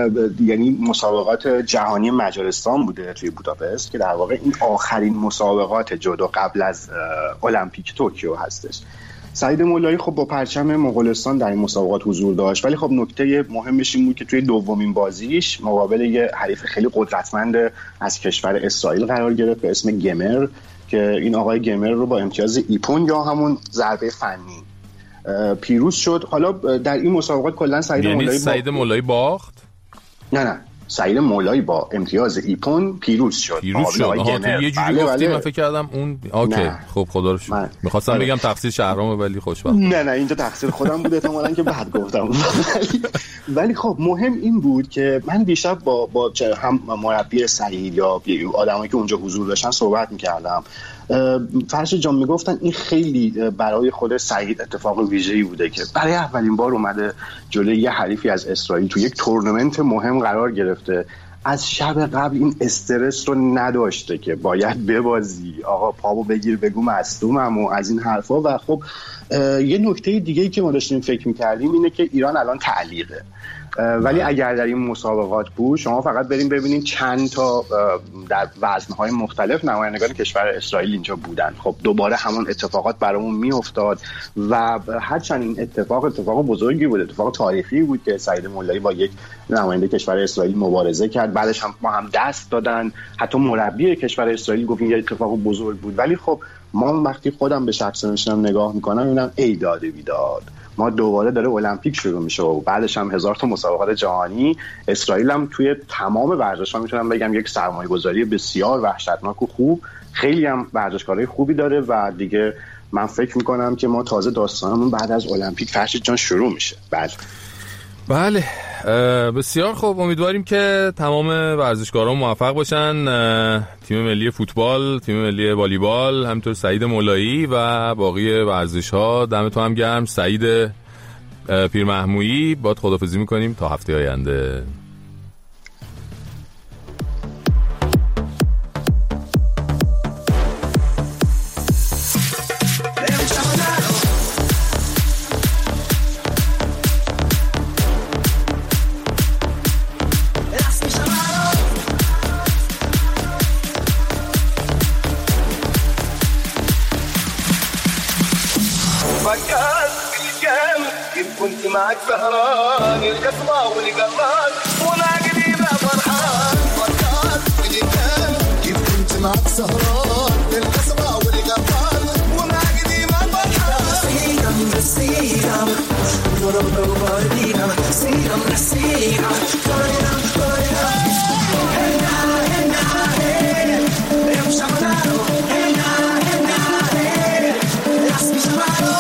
یعنی مسابقات جهانی مجارستان بوده توی بوداپست که در واقع این آخرین مسابقات جودو قبل از المپیک توکیو هستش. سعید مولایی خب با پرچم مغولستان در این مسابقات حضور داشت، ولی خب نکته مهمش این بود که توی دومین بازیش مقابل یه حریف خیلی قدرتمند از کشور اسرائیل قرار گرفت به اسم گمر که این آقای گمر رو با امتیاز ایپون یا همون ضربه فنی پیروز شد. حالا در این مسابقات کلا سعید یعنی مولایی سعید مولایی باخت؟ نه نه سعید مولایی با امتیاز ایپون پیروز شد. پیروز شد. آها تو یه جوری بله گفتی بله. من فکر کردم اون اوکی نه. خب خدا رو شکر. می‌خواستم بله. بگم تقصیر شهرامه ولی خوشبخت. نه نه اینجا تقصیر خودم بود احتمالاً که بعد گفتم. ولی ولی خب مهم این بود که من دیشب با با هم مربی سعید یا آدمایی که اونجا حضور داشتن صحبت می‌کردم. فرشید جان میگفتن این خیلی برای خود سعید اتفاق ویژه‌ای بوده که برای اولین بار اومده جلوی یه حریفی از اسرائیل تو یک تورنمنت مهم قرار گرفته، از شب قبل این استرس رو نداشته که باید ببازی، آقا پامو بگیر بگو مصدومم و از این حرفا. و خب یه نکته دیگه‌ای که ما داشتیم فکر می‌کردیم اینه که ایران الان تعلیقه، ولی اگر در این مسابقات بود شما فقط بریم ببینید چند تا در وزن‌های مختلف نمایندگان کشور اسرائیل اینجا بودن. خب دوباره همون اتفاقات برامون میافتاد و هرچند این اتفاق اتفاق بزرگی بود، اتفاق تاریخی بود که سعید مولایی با یک نماینده کشور اسرائیل مبارزه کرد، بعدش هم ما هم دست دادن، حتی مربی کشور اسرائیل گفت این اتفاق بزرگ بود. ولی خب ما وقتی خودم به شخص نشونم نگاه میکنم میبینم ای داد بیداد، ما دوباره داره المپیک شروع میشه و بعدش هم هزار تا مسابقات جهانی. اسرائیل هم توی تمام ورزش‌ها میتونم بگم یک سرمایه‌گذاری بسیار وحشتناک و خوب خیلی هم ورزشکارای خوبی داره و دیگه من فکر میکنم که ما تازه داستانمون بعد از المپیک فرشید جان شروع میشه. بله بله بسیار خوب، امیدواریم که تمام ورزشکاران موفق باشن، تیم ملی فوتبال، تیم ملی والیبال، همینطور سعید مولایی و باقی ورزش‌ها. دمتون هم گرم سعید پیرمحمودی. باهات خداحافظی میکنیم تا هفته آینده. معك سهران القصبة والقطان وانا قديمة فرحان فكرت بالكلام كيف كنت معك سهران القصبة والقطان وانا قديمة فرحان سيدم سيدم ضرب وبردينا سيدم سيدم فرينا فرينا هنا هنا هنا يمشي شغلانو هنا هنا هنا رسمي شغلانو.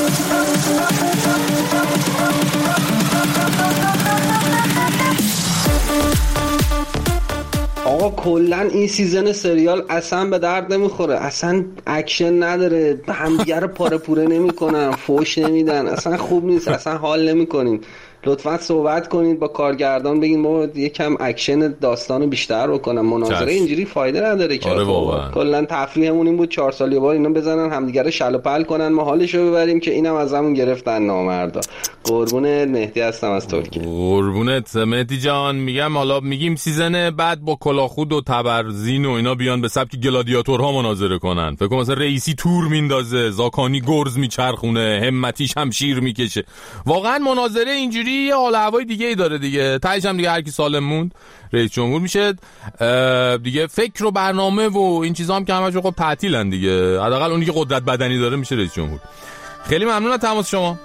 آقا کلن این سیزن سریال اصلا به درد نمیخوره، اصلا اکشن نداره، به همدیگه رو پاره پوره نمیکنن، فوش نمیدن، اصلا خوب نیست، اصلا حال نمیکنیم. لطفا صحبت کنید با کارگردان، بگین ما یکم اکشن داستانو بیشتر بکنن. مناظره اینجوری فایده نداره که. آره واقعا کلا تفریحمون این بود چهار سال یه بار اینا بزنن همدیگه رو شل و پل کنن، ما حالشو ببریم که اینم از همون گرفتن نامردا. قربون مهدی هستم از ترکیه. قربونت مهدی جان. میگم حالا میگیم سیزن بعد با کلاخود و تبرزین و اینا بیان به سبک گلادیاتورها مناظره کنن. فکر کنم مثلا رئیسی تور میندازه، زاکانی گرز میچرخونه، همتی شمشیر میکشه. واقعا مناظره اینجوری یه حال هوای دیگه ای داره دیگه. تهش هم دیگه هر کی سالم موند رئیس جمهور میشه دیگه. فکر و برنامه و این چیزا هم که همش خب تعطیلن دیگه. حداقل اونی که قدرت بدنی داره میشه رئیس جمهور. خیلی ممنون از تماس شما.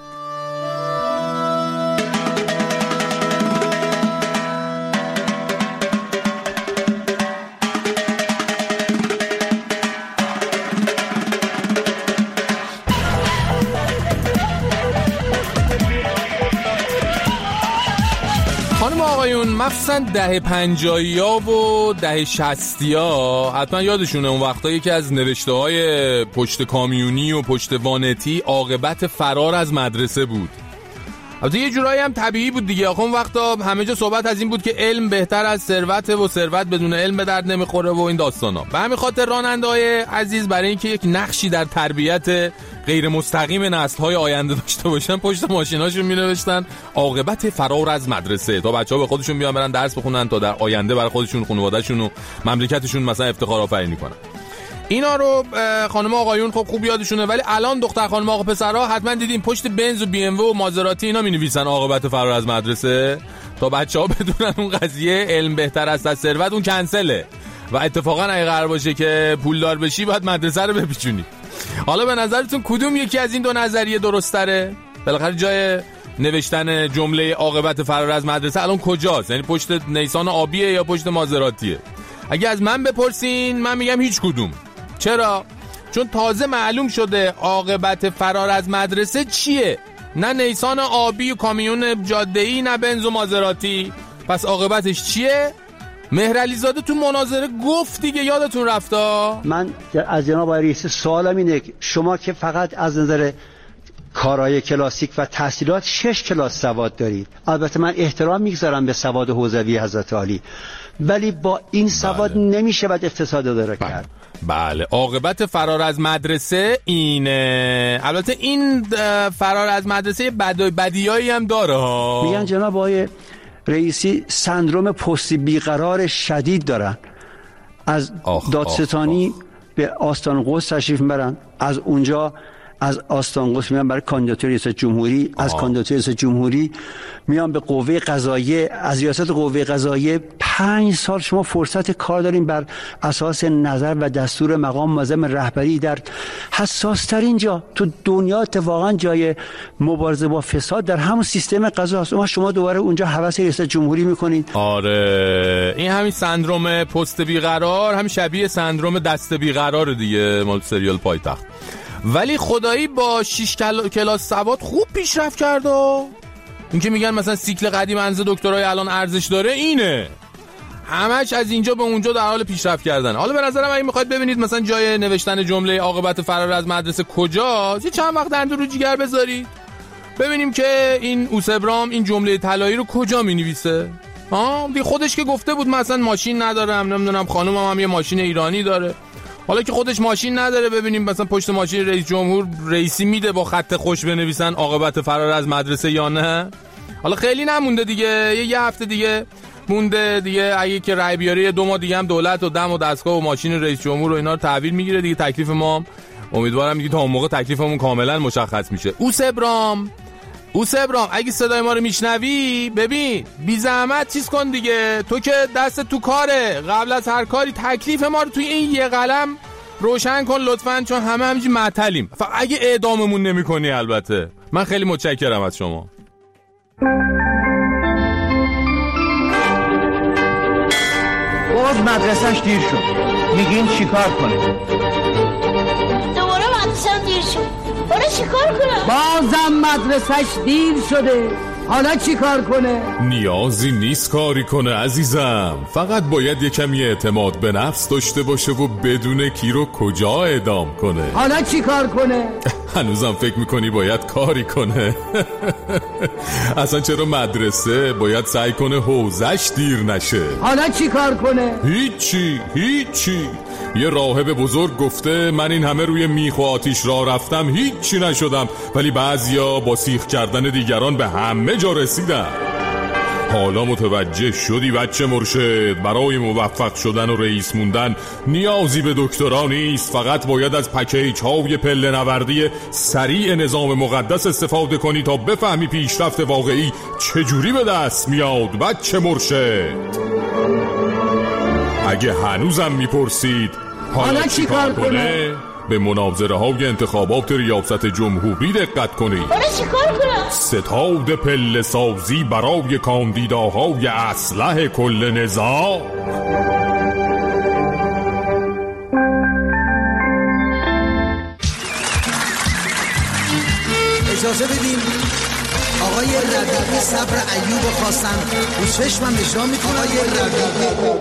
مخصوصا ده پنجایی ها و ده شصتی ها حتما یادشونه اون وقتا یکی از نوشته های پشت کامیونی و پشت وانتی عاقبت فرار از مدرسه بود. البته یه جورایی هم طبیعی بود دیگه. آخه اون وقتا همه جا صحبت از این بود که علم بهتر از ثروت و ثروت بدون علم به درد نمیخوره و این داستانا. به همین خاطر راننده‌های عزیز برای اینکه یک نقشی در تربیت غیر مستقیم نسل‌های آینده داشته باشن پشت ماشیناشون می‌نوشتن عاقبت فرار از مدرسه، تا بچه‌ها به خودشون بیان برن درس بخونن تا در آینده برای خودشون، خانواده‌شون و مملکتشون مثلا افتخار آفرینی کنن. اینا رو خانم آقایون خب خوب یادشونه، ولی الان دختر خانم آقا پسرها حتما دیدین پشت بنز و بی ام و مازراتی اینا می‌نویسن عاقبت فرار از مدرسه، تا بچه‌ها بدونن اون قضیه علم بهتر است از ثروت، اون کنسله و اتفاقا اگه قرار باشه که پولدار بشی باید مدرسه رو بپیچونی. حالا به نظرتون کدوم یکی از این دو نظریه درست‌تره؟ بالاخره جای نوشتن جمله عاقبت فرار از مدرسه الان کجاست؟ یعنی پشت نیسان آبیه یا پشت مازراتیه؟ اگه از من بپرسین من میگم هیچ کدوم. چرا؟ چون تازه معلوم شده عاقبت فرار از مدرسه چیه؟ نه نیسان آبی و کامیون جاده‌ای، نه بنز و مازراتی. پس عاقبتش چیه؟ مهرعلیزاده تو مناظره گفت دیگه، یادتون رفتا؟ من از جناب آقای رئیس سوالم اینه، شما که فقط از نظر کارهای کلاسیک و تحصیلات شش کلاس سواد دارید، البته من احترام میگذارم به سواد حوزوی حضرت عالی، ولی با این سواد بله. نمیشه باید اقتصاد داره بله. کرد. بله عاقبت فرار از مدرسه اینه. البته این فرار از مدرسه بد بدیایی هم داره ها. میگن جناب آقای رئیسی سندروم پست بیقرار شدید دارن، از دادستانی آخ آخ. به آستان قدس تشریف میبرن، از اونجا از آستان قدس میان برای کاندیداتوری ریاست جمهوری، از کاندیداتوری ریاست جمهوری میان به قوه قضاییه، از ریاست قوه قضاییه پنج سال شما فرصت کار دارین بر اساس نظر و دستور مقام معظم رهبری در حساس ترین جا تو دنیا، اتفاقا جای مبارزه با فساد در همون سیستم قضا هست. شما دوباره اونجا هوس ریاست جمهوری میکنید. آره این همین سندروم پست بیقرار، همین شبیه سندروم دست بیقرار دیگه مال سریال پایتخت. ولی خدایی با شش کل... کلاس سواد خوب پیشرفت کرده. این که میگن مثلا سیکل قدیم انزه دکترای الان ارزش داره اینه، همش از اینجا به اونجا در حال پیشرفت کردن. حالا به نظرم اگه میخواید ببینید مثلا جای نوشتن جمله عاقبت فرار از مدرسه کجاست، یه چند وقت دند رو جیگر بذارید ببینیم که این اوسبرام این جمله طلایی رو کجا مینویسه. ها دی خودش که گفته بود مثلا ماشین ندارم، نمیدونم خانومم هم یه ماشین ایرانی داره. حالا که خودش ماشین نداره ببینیم مثلا پشت ماشین رئیس جمهور رئیسی میده با خط خوش بنویسن عاقبت فرار از مدرسه یا نه. حالا خیلی نمونده دیگه، یه, یه هفته دیگه مونده دیگه. اگه که رای بیاره دو ماه دیگه هم دولت و دم و دستگاه و ماشین رئیس جمهور و اینا رو تحویل میگیره دیگه. تکلیف ما امیدوارم دیگه تا اون موقع تکلیفمون کاملا مشخص میشه. اوسبرام اوسبرام اگه صدای ما رو میشنوی ببین بی زحمت چیز کن دیگه، تو که دست تو کاره، قبل از هر کاری تکلیف ما رو توی این یه قلم روشن کن لطفاً، چون همه همینجوری معطلیم. فقط اگه اعداممون نمی‌کنی البته. من خیلی متشکرم از شما. باز مدرسه‌اش دیر شد، میگین چیکار کنه؟ دوباره مدرسه‌ام دیر شد، برای چیکار کنه؟ بازم مدرسه‌اش دیر شده، حالا چی کار کنه؟ نیازی نیست کاری کنه عزیزم، فقط باید یه کمی اعتماد به نفس داشته باشه و بدون کی رو کجا اعدام کنه. حالا چی کار کنه؟ هنوزم فکر میکنی باید کاری کنه؟ اصلا چرا مدرسه؟ باید سعی کنه حوزش دیر نشه. حالا چی کار کنه؟ هیچی هیچی. یه راهب بزرگ گفته من این همه روی میخ و آتیش راه رفتم هیچی نشدم، ولی بعضیا با سیخ کردن دیگران به همه جا رسیدن. حالا متوجه شدی بچه مرشد؟ برای موفق شدن و رئیس موندن نیازی به دکترا نیست، فقط باید از پکیج های پله نوردی سریع نظام مقدس استفاده کنی تا بفهمی پیشرفت واقعی چجوری به دست میاد بچه مرشد. اگه هنوزم میپرسید حالا چی کار کنه؟ به مناظره های انتخابات ریاست جمهوری دقت کنید. حالا چی کار کنه؟ ستاد پله سازی برای کاندیداهای اسلحه کل نظام. اجازه بدیم آقای ربیعی صبر ایوب خواستن رو چشمم نشان میکنه. آقای ربیعی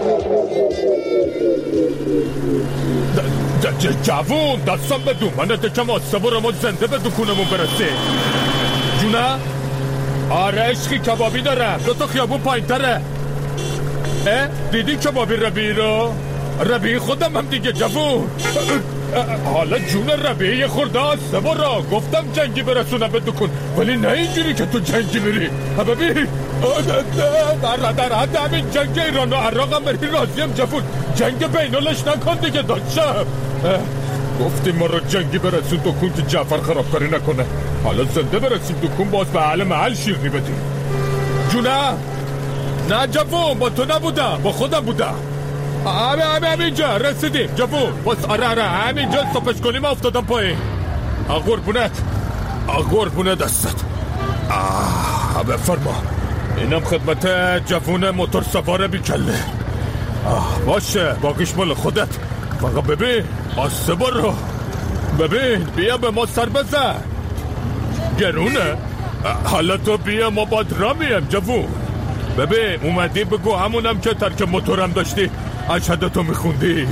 جوون دستم بدون من دکم آسته برم و زنده به دکونمون برسه. جونه؟ آره عشقی کبابی دارم، دو تا خیابون پایین تره. اه؟ دیدی کبابی ربیعی رو؟ ربیعی خودم هم دیگه جوون. حالا جون ربیعی خورده آسته برا، گفتم جنگی برسونم به دکون، ولی نه اینجوری که تو جنگی بری. ببین در در حد همین جنگ ایران و عراق هم بری راضیم جوون، جنگ بینالش نکن دیگه دادشم. گفتیم ما رو جنگی برسون دکون که جعفر خرابکاری نکنه، حالا زنده برسیم دکون باز به اهل محل شیرنی بدیم. جونه؟ نه جوون با تو نبودم، با خودم بودم. همه همه همینجا رسیدیم جوون باز. آره آره همینجا صفش کنیم افتادم پایین. قربونت قربونه دستت. آه بفرما، اینم خدمت جوون موتور سوار بیکله. آه باشه باقیش مال خودت، فقط ببین آسته برو، ببین بیا به ما سر بزن. گرونه؟ حالا تو بیا ما باد را میم جوون. ببین اومدی بگو همونم که ترک موتورم داشتی اشهدتو میخوندی.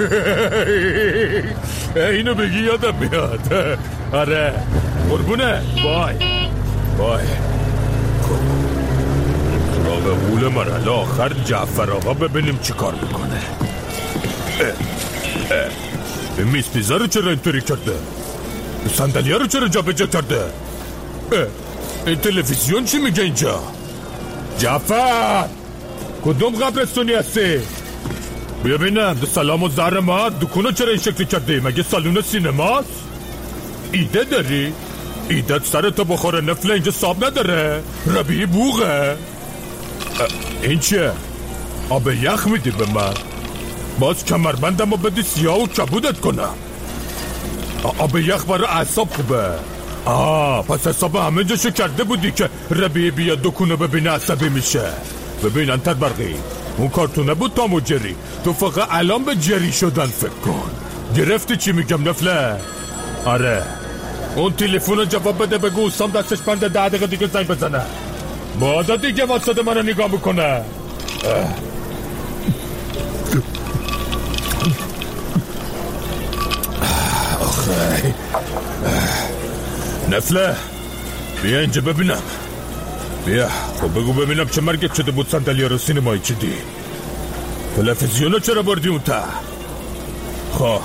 اینو بگی یادم میاد. آره قربونه بای بای. راقه قول مرحله آخر جعفر آقا ببینیم چی کار میکنه. این میز پیزا رو چرا اینطوری کرده؟ صندلی‌ها رو چرا جا به جا کرده؟ این تلویزیون چی میگه اینجا؟ جعفر کدوم قبرستونی هستی؟ بیا بینم. دو سلام و زهر ما دکونو چرا این شکلی کرده؟ مگه سالون سینماست؟ ایده داری؟ ایدت سرتو بخوره نفل اینجا صاب نداره؟ ربیعی بوغه؟ این چیه؟ آب یخ میدی به من؟ باز کمربندم رو بدی سیاه و کبودت کنم. آب یخ برای اعصاب خوبه. آه پس حساب همه جاشو کرده بودی که ربیعی بیاد دکونو ببینه عصبی میشه. ببین انتر برقی، اون کارتونه بود تام و جری، تو فقط الان به جری شدن فکر کن. گرفتی چی میگم نفله؟ آره اون تلفن جواب بده، بگو استام دستش بنده، ده دقیقه دیگه زنگ بزنه. بادا دیگه واسه منو نگاه میکنه. آخه نفله بیا اینجا ببینم. بیا خب بگو ببینم چه مرگت شده بود صندلی رو سینمایی چیدی؟ تلویزیونو چرا بردی اون تا؟ خب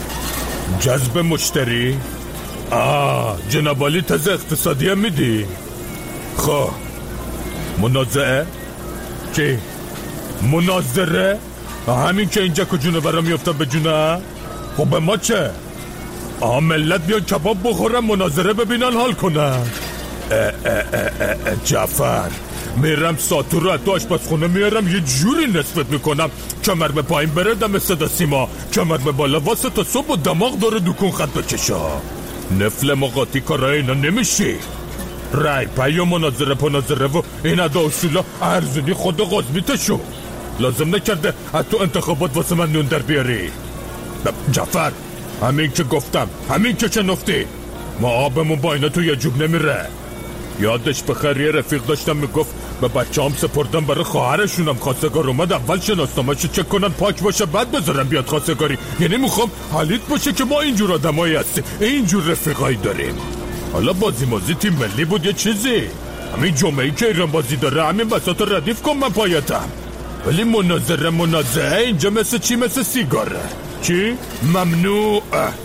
جذب مشتری؟ آه جنابالی تز اقتصادی هم میدی؟ خب منازعه؟ چی؟ مناظره؟ همین که اینجا کجونه برا میفتن به جونه؟ خب به ما چه؟ آه ملت بیان کباب بخورن مناظره ببینن حال کنن. اه اه اه اه جعفر میرم ساتو رو تو آشپزخونه میارم یه جوری نسبت میکنم کمر به پایین بره دم صدا سیما، کمر به بالا واسه تا صبح و دماغ داره دکون خط بکشا. نفل مقاطی کارای اینا نمیشی. رای پای و مناظره پناظره و این ادا اصولا ارزونی خود قضمیتشو لازم نکرده حتی انتخابات واسه من نون در بیاری. جعفر همین که گفتم، همین که شنفتی، ما آبمون با اینا تو یه جوب نمیره. یادش بخیر یه رفیق داشتم میگفت به بچه هم سپردم برای خواهرشونم خواستگار اومد اول شناسنامه‌شو چک کنن پاک باشه بعد بذارن بیاد خواستگاری. یعنی میخوام حالیت باشه که ما اینجور آدمایی هستیم، اینجور رفیقایی داریم. حالا بازی مازی تیم ملی بود یه چیزی، همین جمعه‌ای که ایران بازی داره همین بساط ردیف کن من پایتم. ولی مناظره منازعه اینجا مثل چی؟ مثل سیگاره. چی؟ ممنوع.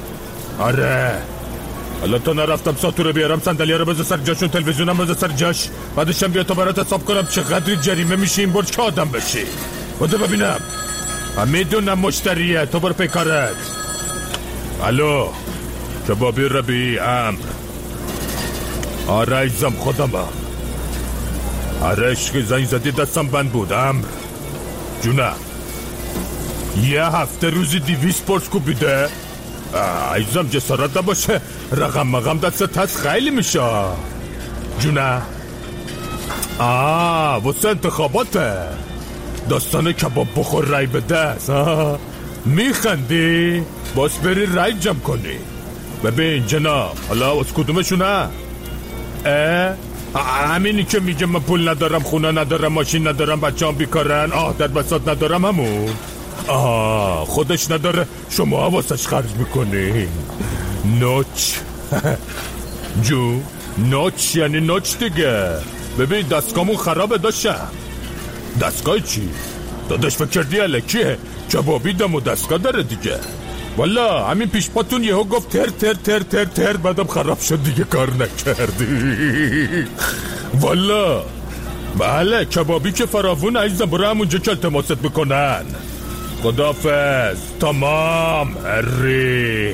آره حالا تا نرفتم ساتو رو بیارم صندلی رو بذار سر جاشون، تلویزیونم بذار سر جاش، بعدشم بیا تا برات حساب کنم چقدر جریمه میشه این برج که آدم بشی. بده ببینم. میدونم مشتریه، تو برو پیکارت. الو کبابی ربیعی امر. آره ایزم خودم هم. آره عشقی زنگ زدی دستم بند بود امر. جونم یه هفته روزی دیویس پرس کو بیده. ایزم جسارت نباشه رقم مقام دستت هست خیلی میشه. جونه آه واسه انتخاباته داستان کباب بخور رای به دست. میخندی؟ باز بری رای جمع کنی. ببین جناب حالا از کدومشونه؟ همینی که میگه من پول ندارم، خونه ندارم، ماشین ندارم، بچه هم بیکارن، آه در بساط ندارم همون. آه خودش نداره شما واسش خرج میکنی. نوچ جو نوچ یعنی نوچ دیگه. ببین دستگاهمون خرابه داشتم. دستگاه چی؟ داداش فکر کردی الکیه؟ کبابی دم و دستگاه داره دیگه. والا همین پیش پاتون یهو گفت تر تر تر تر تر بعدم خراب شد دیگه کار نکردی. والا بله کبابی که فراوون عزیزم برو همونجا که التماست میکنن. خدافز تمام هری.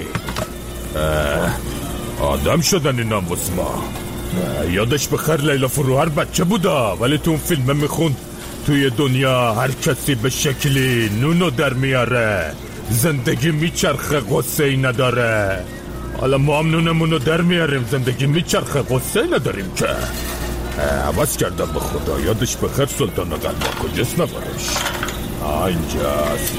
آدم شدن این هم واسه ما. یادش بخیر لیلا فروهر بچه بودا ولی تو اون فیلم میخوند توی دنیا هر کسی به شکلی نونو در میاره، زندگی میچرخه قصه ای نداره. حالا ما هم نونمونو در میاریم، زندگی میچرخه قصه ای نداریم که. عوض کردم به خدا. یادش بخیر سلطان قلبا کجاست نبارش. اینجاست.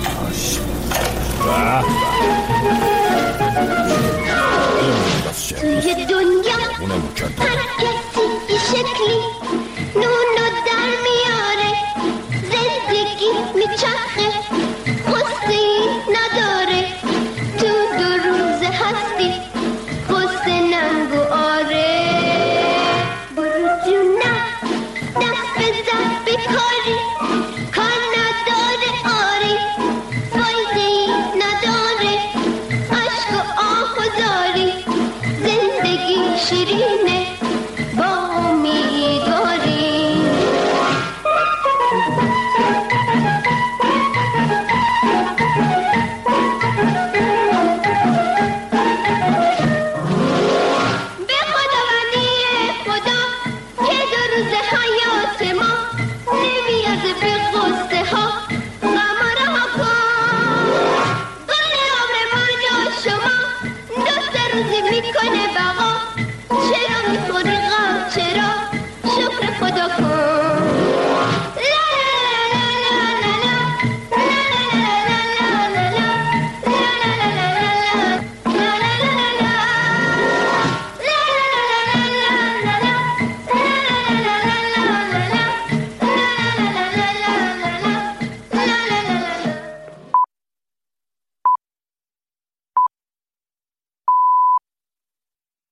توی دنیا هر کسی یه شکلی نونو در میاره، زندگی میچرخه قصه ای نداره. تو دو روز هستی قصه ننگو آره. برو جونم دست بزن به کاری، کار نداره آری، فایده ای نداره، عشق و آه و زاری. زندگی شیرینه میکنه بقا چرا میخوری غم